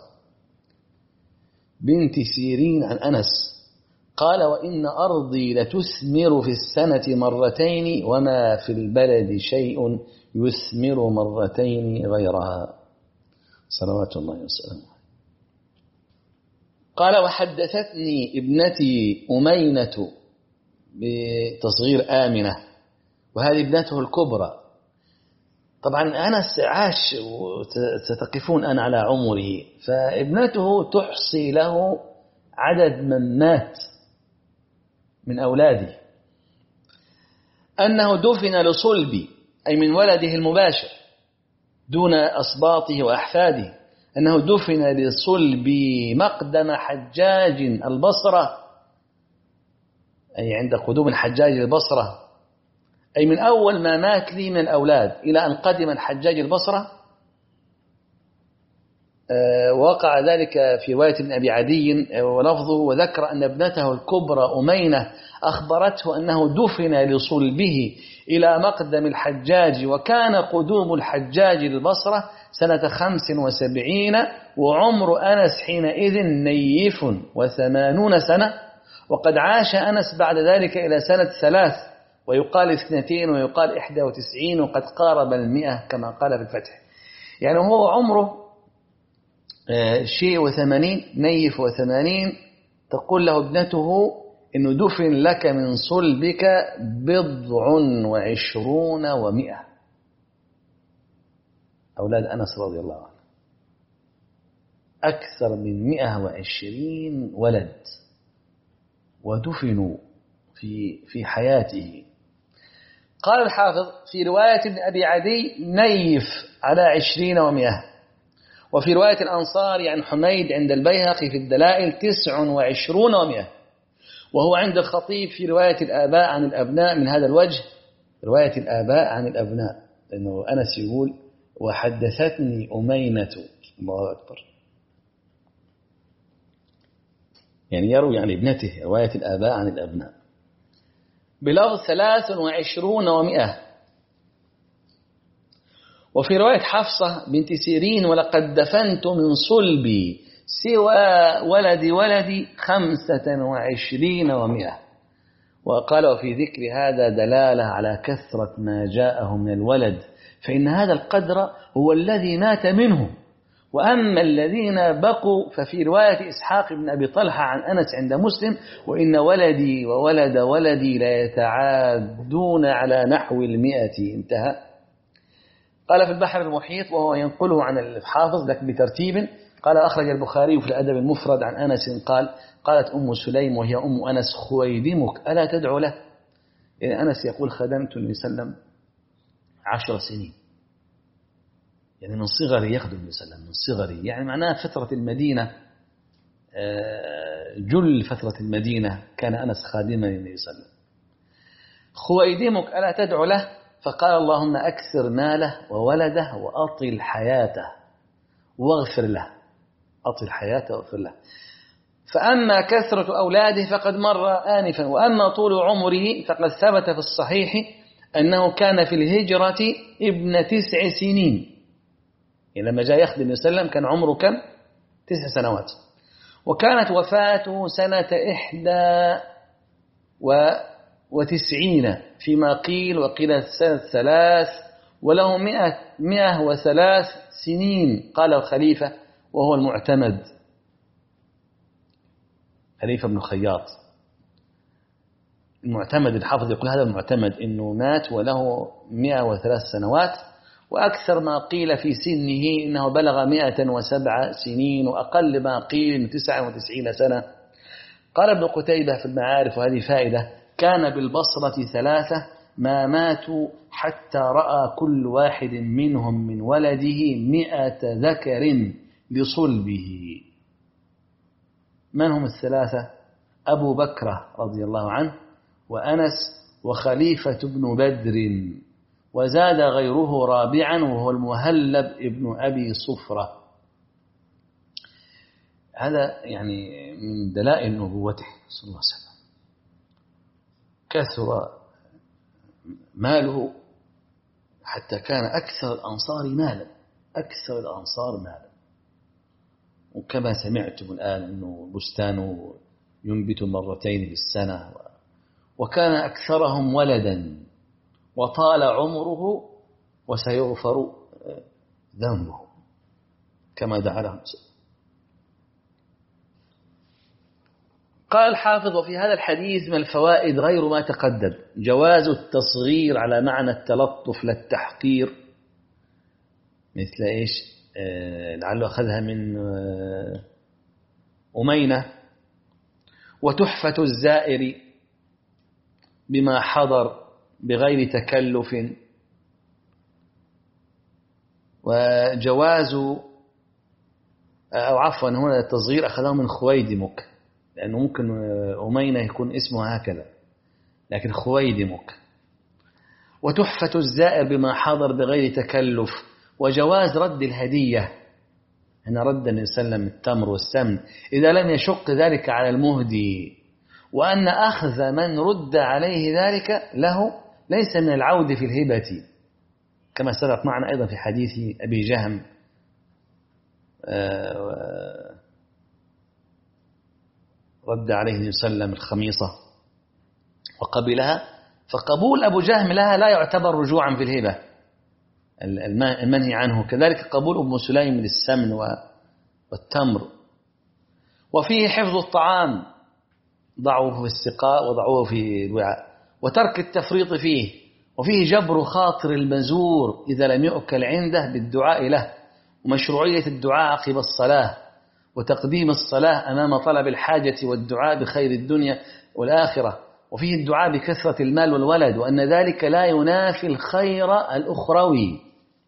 بنت سيرين عن أنس قال وإن أرضي لتثمر في السنة مرتين وما في البلد شيء يثمر مرتين غيرها صلوات الله وسلامه. قال وحدثتني ابنتي أمينة بتصغير آمنة، وهذه ابنته الكبرى. طبعا أنس عاش وستقفون أنا على عمره، فابنته تحصي له عدد من مات من أولاده، أنه دفن لصلبي أي من ولده المباشر دون أصباطه وأحفاده، أنه دفن لصلبي مقدم حجاج البصرة أي عند قدوم الحجاج البصرة، أي من أول ما مات لي من الأولاد إلى أن قدم الحجاج البصرة. وقع ذلك في رواية ابن أبي عدي ولفظه وذكر أن ابنته الكبرى أمينة أخبرته أنه دفن لصلبه إلى مقدم الحجاج، وكان قدوم الحجاج البصرة سنة خمس وسبعين وعمر أنس حينئذ نيف وثمانون سنة، وقد عاش أنس بعد ذلك إلى سنة ثلاث ويقال اثنتين ويقال إحدى وتسعين وقد قارب المئة كما قال في الفتح. يعني هو عمره شيء وثمانين نيف وثمانين. تقول له ابنته إنه دفن لك من صلبك بضع وعشرون ومئة، أولاد أنس رضي الله عنه أكثر من مئة وعشرين ولد ودفنوا في في حياته. قال الحافظ في رواية ابن أبي عدي نيف على عشرين ومئة، وفي رواية الأنصار عن حميد عند البيهقي في الدلائل تسع وعشرون ومئة، وهو عند الخطيب في رواية الآباء عن الأبناء من هذا الوجه، رواية الآباء عن الأبناء، لأنه أنس يقول وحدثتني أمينة، الله أكبر، يعني يروي عن ابنته رواية الآباء عن الأبناء بلفظ ثلاث وعشرون ومئة. وفي رواية حفصة بنت سيرين ولقد دفنت من صلبي سوى ولد ولدي خمسة وعشرين ومئة، وقال وفي ذكر هذا دلالة على كثرة ما جاءه من الولد، فإن هذا القدر هو الذي مات منه، وأما الذين بقوا ففي رواية إسحاق بن أبي طلحة عن أنس عند مسلم: وإن ولدي وولد ولدي لا يتعادون على نحو المئة. انتهى. قال في البحر المحيط وهو ينقله عن الحافظ لكن بترتيب، قال أخرج البخاري في الأدب المفرد عن أنس قال: قالت أم سليم وهي أم أنس: خويدمك ألا تدعو له؟ يعني أنس يقول: خدمت النبي صلى الله عليه وسلم عشر سنين، يعني من صغري يخدم النبي صلى الله عليه وسلم، من صغري، يعني معناه فترة المدينة، جل فترة المدينة كان أنس خادما للنبي صلى الله عليه وسلم. خويدمك ألا تدعو له؟ فقال: اللهم أكثر ماله وولده وأطل حياته واغفر له. أطل حياته واغفر له. فأما كثرة أولاده فقد مر آنفا، وأما طول عمره فقد ثبت في الصحيح أنه كان في الهجرة ابن تسع سنين، يعني لما جاء يخدم النبي صلى الله عليه وسلم كان عمره كم؟ تسع سنوات. وكانت وفاته سنة إحدى وتسعين فيما قيل، وقيل سنة ثلاث، وله مئة, مئة وثلاث سنين، قال الخليفة وهو المعتمد، خليفة بن خياط المعتمد. الحافظ يقول هذا المعتمد إنه مات وله مئة وثلاث سنوات، وأكثر ما قيل في سنه إنه بلغ مئة وسبع سنين، وأقل ما قيل إنه تسعة وتسعين سنة. قال ابن قتيبة في المعارف، وهذه فائدة: كان بالبصرة ثلاثة ما ماتوا حتى رأى كل واحد منهم من ولده مئة ذكر لصلبه. من هم الثلاثة؟ أبو بكر رضي الله عنه، وأنس، وخليفة بن بدر، وزاد غيره رابعا وهو المهلب ابن أبي صفرة. هذا يعني من دلائل نبوته صلى الله عليه وسلم. كثر ماله حتى كان أكثر الأنصار مالا، أكثر الأنصار مالا. وكما سمعتم الآن أنه بستانه ينبت مرتين في السنة، وكان أكثرهم ولدا، وطال عمره وسيغفر ذنبه كما دعا لهم. قال الحافظ: وفي هذا الحديث من الفوائد غير ما تقدم: جواز التصغير على معنى التلطف لا التحقير، مثل إيش؟ آه لعله أخذها من آه أمينة. وتحفة الزائر بما حضر بغير تكلف. وجواز أو عفوا هنا التصغير أخذه من خويدمك، لأنه ممكن أمينة يكون اسمه هكذا، لكن خويدمك. وتحفة الزائر بما حضر بغير تكلف. وجواز رد الهدية، هنا رد النبي صلى الله عليه وسلم التمر والسمن إذا لم يشق ذلك على المهدي، وأن أخذ من رد عليه ذلك له ليس من العود في الهبة، كما سبق معنا أيضا في حديث أبي جهم رد عليه النبي صلى الله عليه وسلم الخميصة وقبلها، فقبول أبو جهم لها لا يعتبر رجوعا في الهبة المنهي عنه. كذلك قبول أم سليم للسمن والتمر. وفيه حفظ الطعام، ضعوه في السقاء وضعوه في الوعاء، وترك التفريط فيه. وفيه جبر خاطر المزور إذا لم يؤكل عنده بالدعاء له، ومشروعية الدعاء عقب الصلاة، وتقديم الصلاة أمام طلب الحاجة والدعاء بخير الدنيا والآخرة. وفيه الدعاء بكثرة المال والولد، وأن ذلك لا ينافي الخير الأخروي.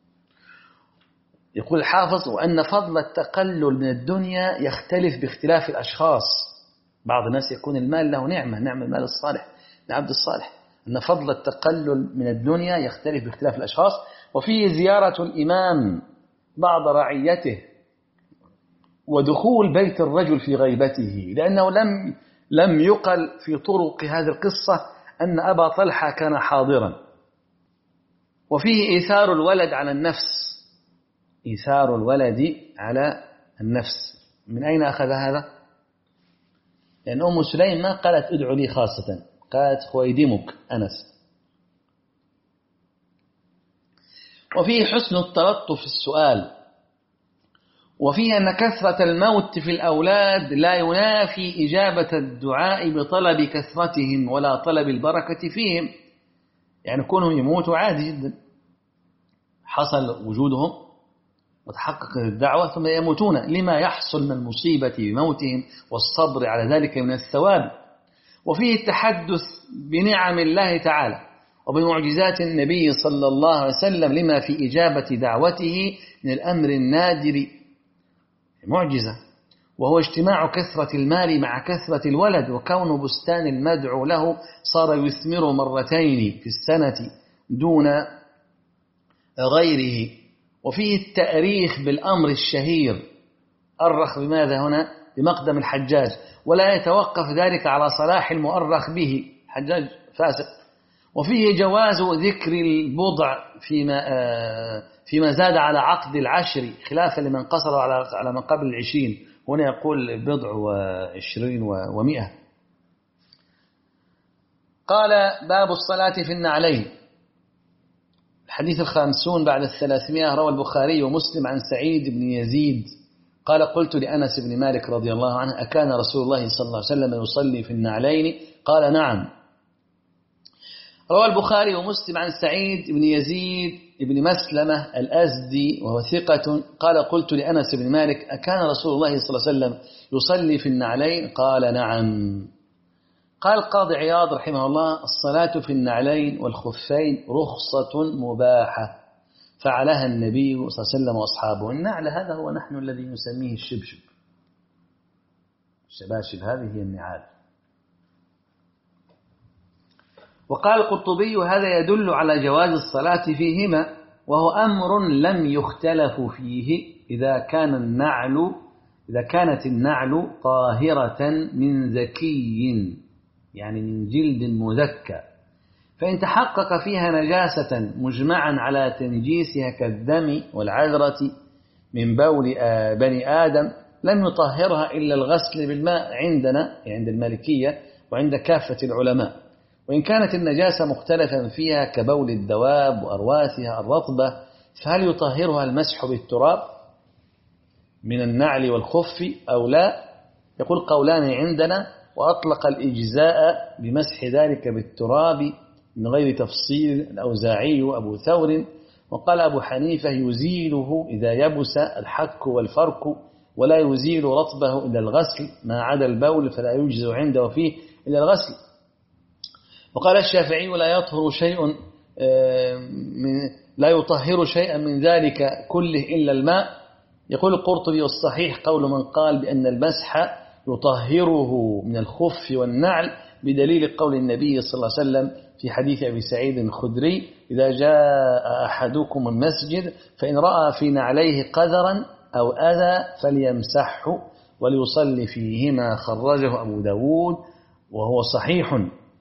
يقول الحافظ: وأن فضل التقلل من الدنيا يختلف باختلاف الأشخاص. بعض الناس يكون المال له نعمة، نعم المال الصالح العبد الصالح. أن فضل التقلل من الدنيا يختلف باختلاف الأشخاص. وفيه زيارة الإمام بعض رعيته، ودخول بيت الرجل في غيبته، لأنه لم لم يقل في طرق هذه القصة أن أبا طلحة كان حاضرا. وفيه إيثار الولد على النفس، إيثار الولد على النفس. من أين أخذ هذا؟ لأن أم سليم ما قالت ادعو لي خاصة، قالت خويدمك أنس. وفيه حسن التلطف في السؤال، وفيه أن كثرة الموت في الأولاد لا ينافي إجابة الدعاء بطلب كثرتهم ولا طلب البركة فيهم. يعني كونهم يموتوا عادي جدا، حصل وجودهم وتحقق الدعوة ثم يموتون لما يحصل من المصيبة بموتهم والصبر على ذلك من الثواب. وفيه التحدث بنعم الله تعالى وبمعجزات النبي صلى الله عليه وسلم لما في إجابة دعوته من الأمر النادر معجزة، وهو اجتماع كثرة المال مع كثرة الولد، وكون بستان المدعو له صار يثمر مرتين في السنة دون غيره. وفيه التأريخ بالأمر الشهير، أرخ بماذا هنا؟ بمقدم الحجاج، ولا يتوقف ذلك على صلاح المؤرخ به، حجاج فاسق. وفيه جواز ذكر البضع فيما فيما زاد على عقد العشر خلافا لمن قصر على على من قبل العشرين، هنا يقول بضع وعشرين ومئة. قال باب الصلاة في النعلين. الحديث الخامسون بعد الثلاثمائة، روى البخاري ومسلم عن سعيد بن يزيد قال قلت لأنس بن مالك رضي الله عنه أكان رسول الله صلى الله عليه وسلم يصلي في النعلين؟ قال نعم. روى البخاري ومسلم عن سعيد بن يزيد بن مسلمة الأزدي وهو ثقة قال قلت لأنس بن مالك أكان رسول الله صلى الله عليه وسلم يصلي في النعلين؟ قال نعم. قال القاضي عياض رحمه الله الصلاة في النعلين والخفين رخصة مباحة فعلها النبي صلى الله عليه وسلم وأصحابه. النعل هذا هو نحن الذي نسميه الشبشب، الشباشب هذه هي النعال. وقال القرطبي هذا يدل على جواز الصلاة فيهما، وهو أمر لم يختلف فيه إذا كان النعل إذا كانت النعل طاهرة من ذكي، يعني من جلد مذكى، فإن تحقق فيها نجاسة مجمعا على تنجيسها كالدم والعذرة من بول بني آدم لم يطهرها إلا الغسل بالماء عندنا عند المالكية وعند كافة العلماء. وإن كانت النجاسة مختلفا فيها كبول الدواب وأرواثها الرطبة فهل يطهرها المسح بالتراب من النعل والخف أو لا؟ يقول قولان عندنا، وأطلق الإجزاء بمسح ذلك بالتراب من غير تفصيل الأوزاعي أبو ثور. وقال أبو حنيفة يزيله إذا يبس الحك والفرك ولا يزيل رطبه إلا الغسل ما عدا البول فلا يجز عنده فيه إلا الغسل. وقال الشافعي لا يطهر شيء من لا يطهر شيئا من ذلك كله إلا الماء. يقول القرطبي والصحيح قول من قال بأن المسح يطهره من الخف والنعل بدليل قول النبي صلى الله عليه وسلم في حديث أبي سعيد الخدري إذا جاء أحدكم المسجد فإن رأى في نعليه قذرا أو أذى فليمسحه وليصلي فيهما، خرجه أبو داود وهو صحيح.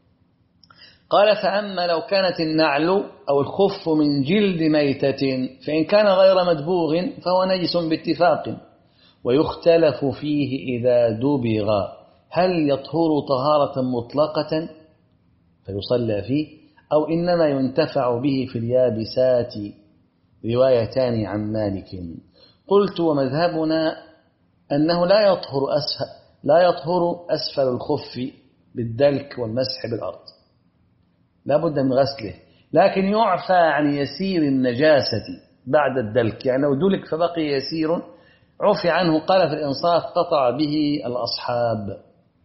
قال فأما لو كانت النعل أو الخف من جلد ميتة فإن كان غير مدبوغ فهو نجس باتفاق، ويختلف فيه إذا دبغ هل يطهر طهارة مطلقة فيصلى فيه أو إنما ينتفع به في اليابسات، روايتان عن مالك. قلت ومذهبنا أنه لا يطهر أسفل, لا يطهر أسفل الخف بالدلك والمسح بالأرض، لا بد من غسله، لكن يعفى عن يسير النجاسة بعد الدلك، يعني لو دلك فبقي يسير عفي عنه. قال في الإنصاف قطع به الأصحاب.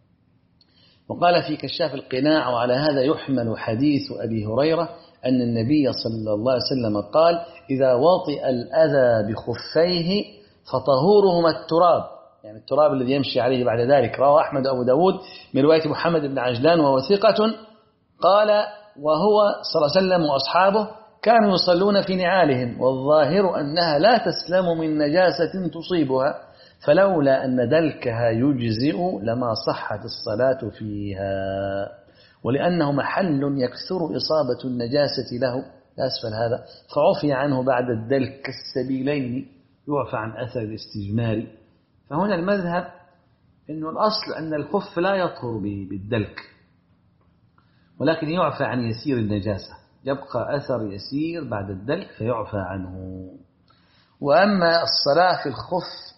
وقال في كشاف القناع وعلى هذا يحمل حديث أبي هريرة أن النبي صلى الله عليه وسلم قال إذا وطئ الأذى بخفيه فطهورهما التراب، يعني التراب الذي يمشي عليه بعد ذلك. رواه أحمد أبو داود من رواية محمد بن عجلان وهو ثقة. قال وهو صلى الله عليه وسلم وأصحابه كانوا يصلون في نعالهم والظاهر أنها لا تسلم من نجاسة تصيبها، فلولا أن دلكها يجزئ لما صحت الصلاة فيها، ولأنه محل يكثر إصابة النجاسة له أسفل هذا فعفي عنه بعد الدلك كالسبيلين يعفى عن أثر الاستجمار. فهنا المذهب أنه الأصل أن الخف لا يطهر بالدلك. ولكن يعفى عن يسير النجاسة، يبقى أثر يسير بعد الدلك فيعفى عنه. وأما الصلاة في الخف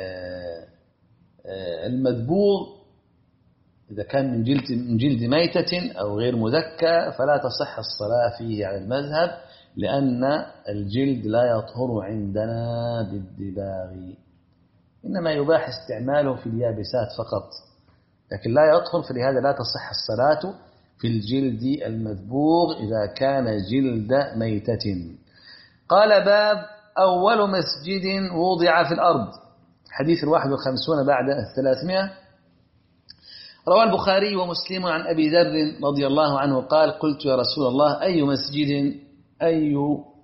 المدبوغ إذا كان من جلد من جلد ميتة أو غير مذكى فلا تصح الصلاة فيه على المذهب، لأن الجلد لا يطهر عندنا بالدباغ، إنما يباح استعماله في اليابسات فقط، لكن لا يطهر، فلهذا لا تصح الصلاة في الجلد المذبوغ إذا كان جلد ميتة. قال باب أول مسجد وضع في الأرض، حديث الواحد والخمسون بعد الثلاثمائة. روى البخاري ومسلم عن أبي ذر رضي الله عنه قال قلت يا رسول الله أي مسجد أي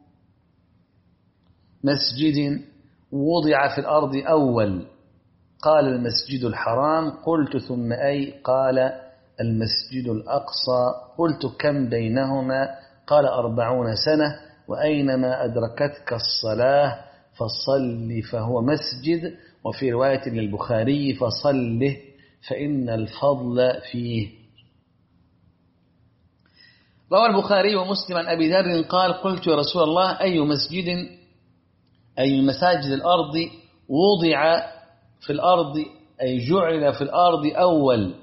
مسجد وضع في الأرض أول؟ قال المسجد الحرام. قلت ثم أي؟ قال المسجد الأقصى. قلت كم بينهما؟ قال أربعون سنة، وأينما أدركتك الصلاة فصل فهو مسجد، وفي رواية للبخاري فصله فإن الفضل فيه. روى البخاري ومسلم عن أبي ذر قال قلت يا رسول الله أي مسجد أي مساجد الأرض وضع في الأرض أي جعل في الأرض أول؟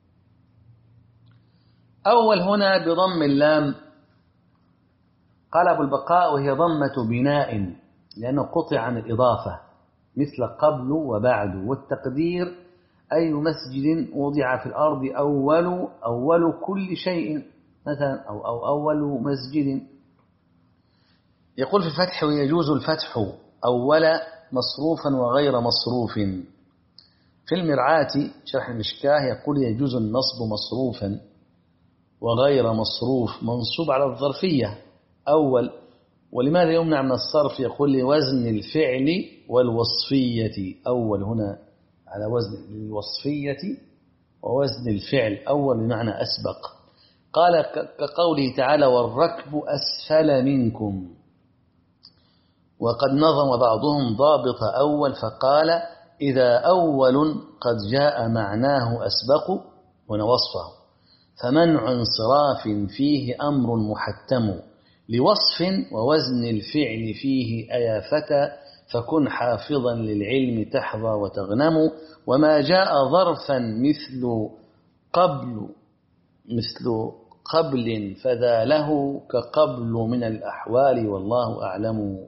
أول هنا بضم اللام، قال أبو البقاء وهي ضمة بناء لأنه قطع عن الإضافة مثل قبل وبعد، والتقدير أي مسجد وضع في الأرض أول أول كل شيء مثلا، أو, أو أول مسجد. يقول في الفتح ويجوز الفتح أول مصروفا وغير مصروف. في المرعاة شرح المشكاه يقول يجوز النصب مصروفا وغير مصروف منصوب على الظرفية أول. ولماذا يمنع من الصرف؟ يقول لوزن الفعل والوصفية. أول هنا على وزن الوصفية ووزن الفعل، أول بمعنى أسبق. قال كقوله تعالى والركب أسفل منكم، وقد نظم بعضهم ضابط أول فقال إذا أول قد جاء معناه أسبق هنا وصفه، فمنع انصراف فيه أمر محتم، لوصف ووزن الفعل فيه أيا فتى، فكن حافظا للعلم تحظى وتغنم. وما جاء ظرفا مثل قبل مثل قبل فذا له كقبل من الأحوال والله أعلم.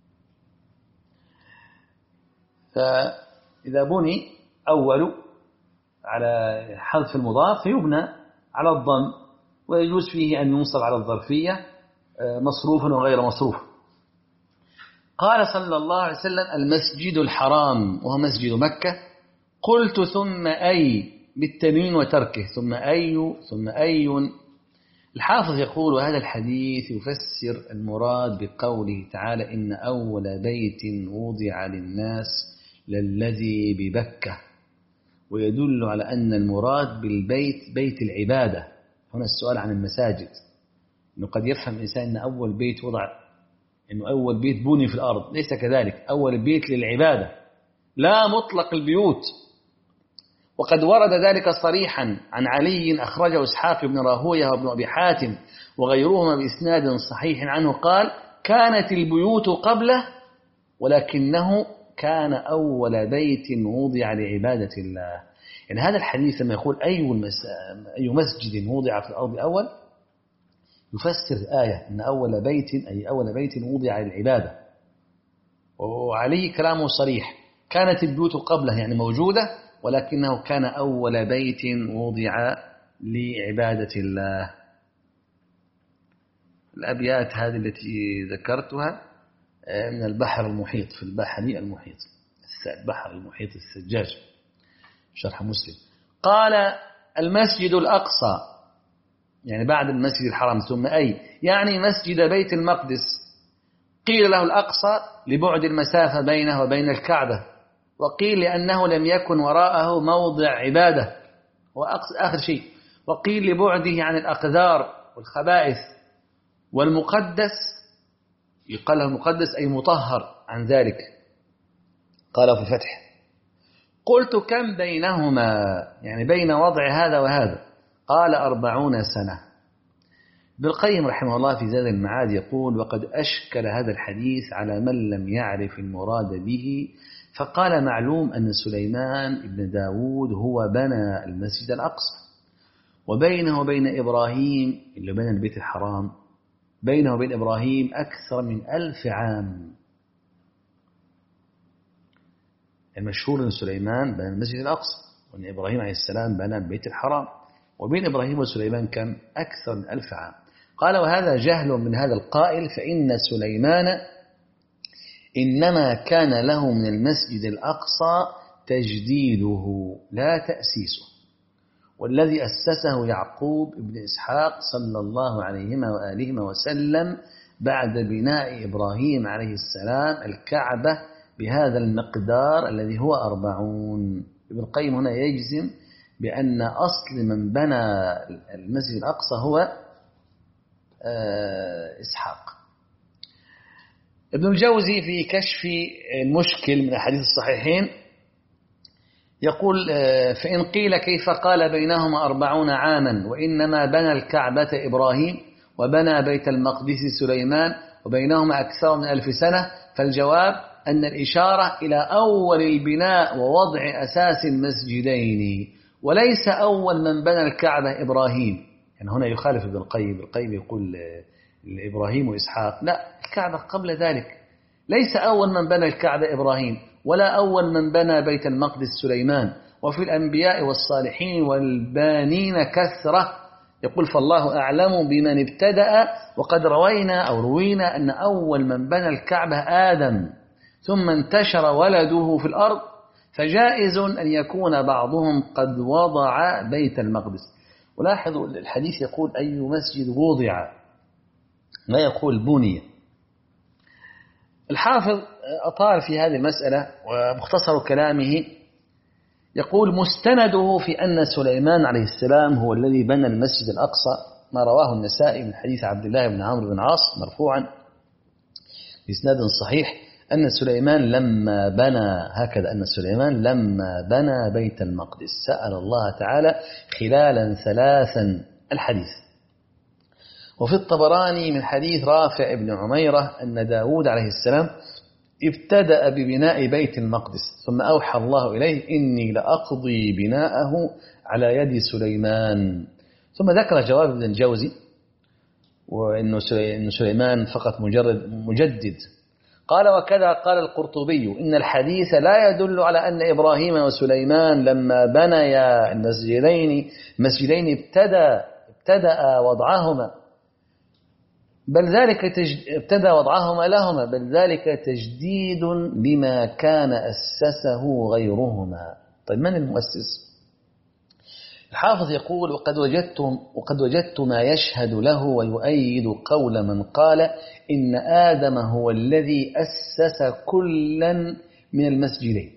فإذا بني أول على حذف المضاف فيبنى على الضم، ويجوز فيه أن ينصب على الظرفية مصروفا وغير مصروف. قال صلى الله عليه وسلم المسجد الحرام وهو مسجد مكة. قلت ثم أي بالتنوين وتركه، ثم أي ثم أي. الحافظ يقول وهذا الحديث يفسر المراد بقوله تعالى إن أول بيت وضع للناس للذي ببكة، ويدل على أن المراد بالبيت بيت العبادة. هنا السؤال عن المساجد، إنه قد يفهم الإنسان أن أول بيت وضع إنه أول بيت بني في الأرض، ليس كذلك، أول بيت للعبادة لا مطلق البيوت. وقد ورد ذلك صريحا عن علي أخرجه إسحاق بن راهويه وابن أبي حاتم وغيرهما بإسناد صحيح عنه قال كانت البيوت قبله ولكنه كان أول بيت وضع لعبادة الله. يعني هذا الحديث لما يقول أي أي مسجد وضع في الأرض أول يفسر الآية أن أول بيت أي أول بيت وضع للعبادة، وعليه كلامه صريح، كانت البيوت قبله يعني موجودة، ولكنه كان أول بيت وضع لعبادة الله. الأبيات هذه التي ذكرتها من البحر المحيط، في البحر المحيط البحر المحيط السجاج شرح مسلم. قال المسجد الأقصى يعني بعد المسجد الحرام، ثم أي يعني مسجد بيت المقدس. قيل له الأقصى لبعد المسافة بينه وبين الكعبة، وقيل لأنه لم يكن وراءه موضع عبادة وآخر شيء، وقيل لبعده عن الأقذار والخبائث. والمقدس يقال له المقدس أي مطهر عن ذلك. قال في الفتح قلت كم بينهما يعني بين وضع هذا وهذا؟ قال أربعون سنة. ابن القيم رحمه الله في زاد المعاد يقول: وقد أشكل هذا الحديث على من لم يعرف المراد به، فقال: معلوم أن سليمان بن داود هو بنى المسجد الأقصى، وبينه وبين إبراهيم اللي بنى البيت الحرام بينه وبين إبراهيم أكثر من ألف عام. المشهور أن سليمان بنى المسجد الأقصى، وأن إبراهيم عليه السلام بنى البيت الحرام، وبين إبراهيم وسليمان كم؟ أكثر من ألف عام. قال: وهذا جهل من هذا القائل، فإن سليمان إنما كان له من المسجد الأقصى تجديده لا تأسيسه، والذي أسسه يعقوب بن إسحاق صلى الله عليهما وآلهما وسلم بعد بناء إبراهيم عليه السلام الكعبة بهذا المقدار الذي هو أربعون. ابن القيم هنا يجزم بأن أصل من بنى المسجد الأقصى هو إسحاق. ابن الجوزي في كشف المشكل من أحاديث الصحيحين يقول: فإن قيل كيف قال بينهما أربعون عاما وإنما بنى الكعبة إبراهيم وبنى بيت المقدس سليمان وبينهما أكثر من ألف سنة، فالجواب أن الإشارة إلى أول البناء ووضع أساس المسجدين، وليس أول من بنى الكعبة إبراهيم. يعني هنا يخالف ابن القيم. ابن القيم يقول إبراهيم وإسحاق، لا، الكعبة قبل ذلك. ليس أول من بنى الكعبة إبراهيم، ولا أول من بنى بيت المقدس سليمان، وفي الأنبياء والصالحين والبانين كثرة. يقول: فالله أعلم بمن ابتدأ، وقد روينا أو روينا أن أول من بنى الكعبة آدم، ثم انتشر ولده في الأرض، فجائز أن يكون بعضهم قد وضع بيت المقدس. ولاحظوا الحديث يقول أي مسجد وضع، ما يقول بني. الحافظ أطال في هذه المسألة، ومختصر كلامه يقول: مستنده في أن سليمان عليه السلام هو الذي بنى المسجد الأقصى ما رواه النسائي من حديث عبد الله بن عمرو بن عاص مرفوعا بإسناد صحيح أن سليمان لما بنى هكذا أن سليمان لما بنى بيت المقدس سأل الله تعالى خلالا ثلاثا الحديث. وفي الطبراني من حديث رافع بن عميرة أن داود عليه السلام ابتدأ ببناء بيت المقدس ثم أوحى الله إليه: إني لأقضي بناءه على يد سليمان. ثم ذكر جواب ابن الجوزي وأن سليمان فقط مجرد مجدد. قال: وكذا قال القرطبي: إن الحديث لا يدل على أن إبراهيم وسليمان لما بنيا المسجدين مسجدين ابتدأ ابتدأ وضعهما بل ذلك ابتدى وضعهما لهما بل ذلك تجديد لما كان أسسه غيرهما. طيب من المؤسس؟ الحافظ يقول: وقد وجدت وقد وجدت ما يشهد له ويؤيد قول من قال إن آدم هو الذي أسس كلا من المسجدين.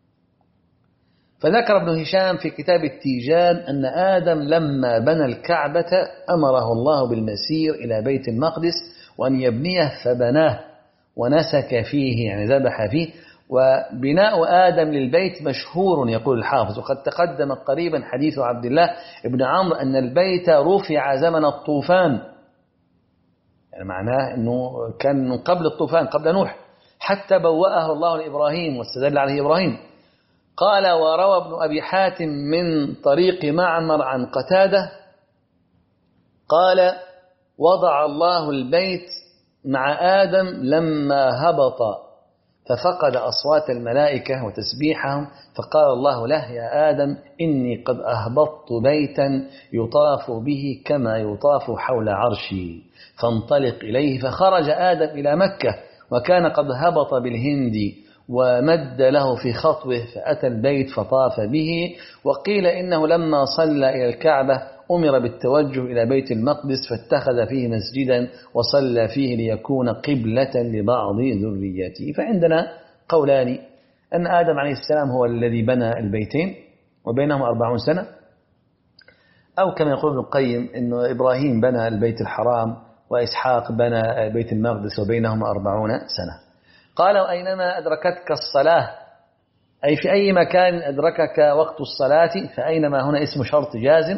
فذكر ابن هشام في كتاب التيجان أن آدم لما بنى الكعبة أمره الله بالمسير إلى بيت المقدس وأن يبنيه فبناه ونسك فيه، يعني ذبح فيه. وبناء آدم للبيت مشهور يقول الحافظ، وقد تقدم قريبا حديث عبد الله بن عمرو أن البيت رفع زمن الطوفان، يعني معناه أنه كان من قبل الطوفان قبل نوح، حتى بوأه الله لإبراهيم واستدل عليه إبراهيم. قال: وروى ابن أبي حاتم من طريق معمر عن قتادة قال: وضع الله البيت مع آدم لما هبط ففقد أصوات الملائكة وتسبيحهم، فقال الله له: يا آدم إني قد أهبطت بيتا يطاف به كما يطاف حول عرشي، فانطلق إليه. فخرج آدم إلى مكة وكان قد هبط بالهند ومد له في خطوه فأتى البيت فطاف به. وقيل إنه لما صلى إلى الكعبة أمر بالتوجه إلى بيت المقدس فاتخذ فيه مسجدا وصلى فيه ليكون قبلة لبعض ذريته. فعندنا قولان: أن آدم عليه السلام هو الذي بنى البيتين وبينهما أربعون سنة، أو كما يقول ابن القيم أن إبراهيم بنى البيت الحرام وإسحاق بنى بيت المقدس وبينهما أربعون سنة. قالوا: أينما أدركتك الصلاة، أي في أي مكان أدركك وقت الصلاة، فأينما هنا اسم شرط جازم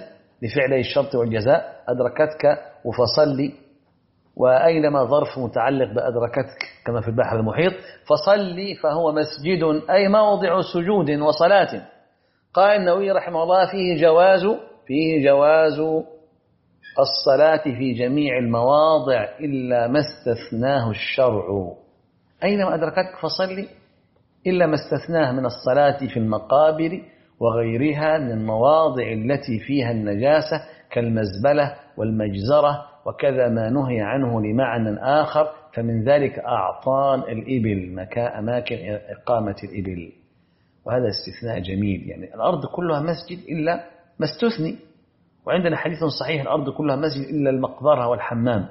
لفعل الشرط والجزاء أدركتك وفصلي، وأينما ظرف متعلق بأدركتك كما في البحر المحيط. فصلي فهو مسجد أي موضع سجود وصلاة. قال النووي رحمه الله فيه جواز فيه جواز الصلاة في جميع المواضع إلا ما استثناه الشرع. أينما أدركتك فصلي إلا ما استثناه من الصلاة في المقابر وغيرها من المواضع التي فيها النجاسة كالمزبلة والمجزرة، وكذا ما نهي عنه لمعنى آخر، فمن ذلك أعطان الإبل أماكن إقامة الإبل. وهذا استثناء جميل، يعني الأرض كلها مسجد إلا ما استثني. وعندنا حديث صحيح الأرض كلها مسجد إلا المقبرة والحمام،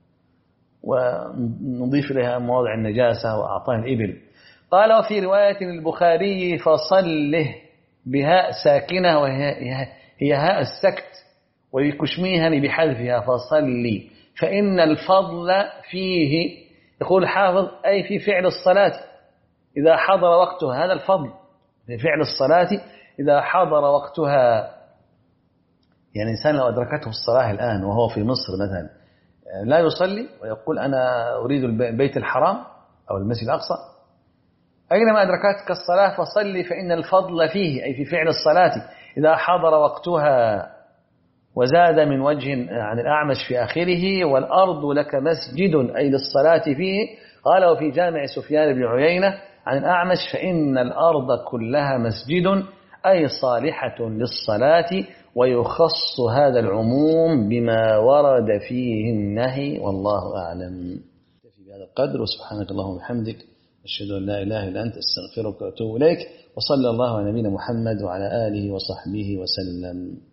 ونضيف إليها مواضع النجاسة وأعطان الإبل. قال وفي رواية البخاري فصله بهاء ساكنة وهي هي هاء السكت، ويكشميها بحذفها فصلي، فإن الفضل فيه، يقول الحافظ أي في فعل الصلاة إذا حضر وقتها. هذا الفضل في فعل الصلاة إذا حضر وقتها. يعني إنسان لو أدركته الصلاة الآن وهو في مصر مثلا لا يصلي ويقول أنا أريد البيت الحرام أو المسجد الأقصى، أينما أدركتك الصلاة فصلي فإن الفضل فيه أي في فعل الصلاة إذا حضر وقتها. وزاد من وجه عن الأعمش في آخره والأرض لك مسجد أي للصلاة فيه. قال وفي جامع سفيان بن عيينة عن الأعمش فإن الأرض كلها مسجد أي صالحة للصلاة، ويخص هذا العموم بما ورد فيه النهي، والله أعلم. في هذا القدر، وسبحانك اللهم وبحمدك أشهد أن لا إله إلا أنت أستغفرك وأتوب إليك، وصلى الله على نبينا محمد وعلى آله وصحبه وسلم.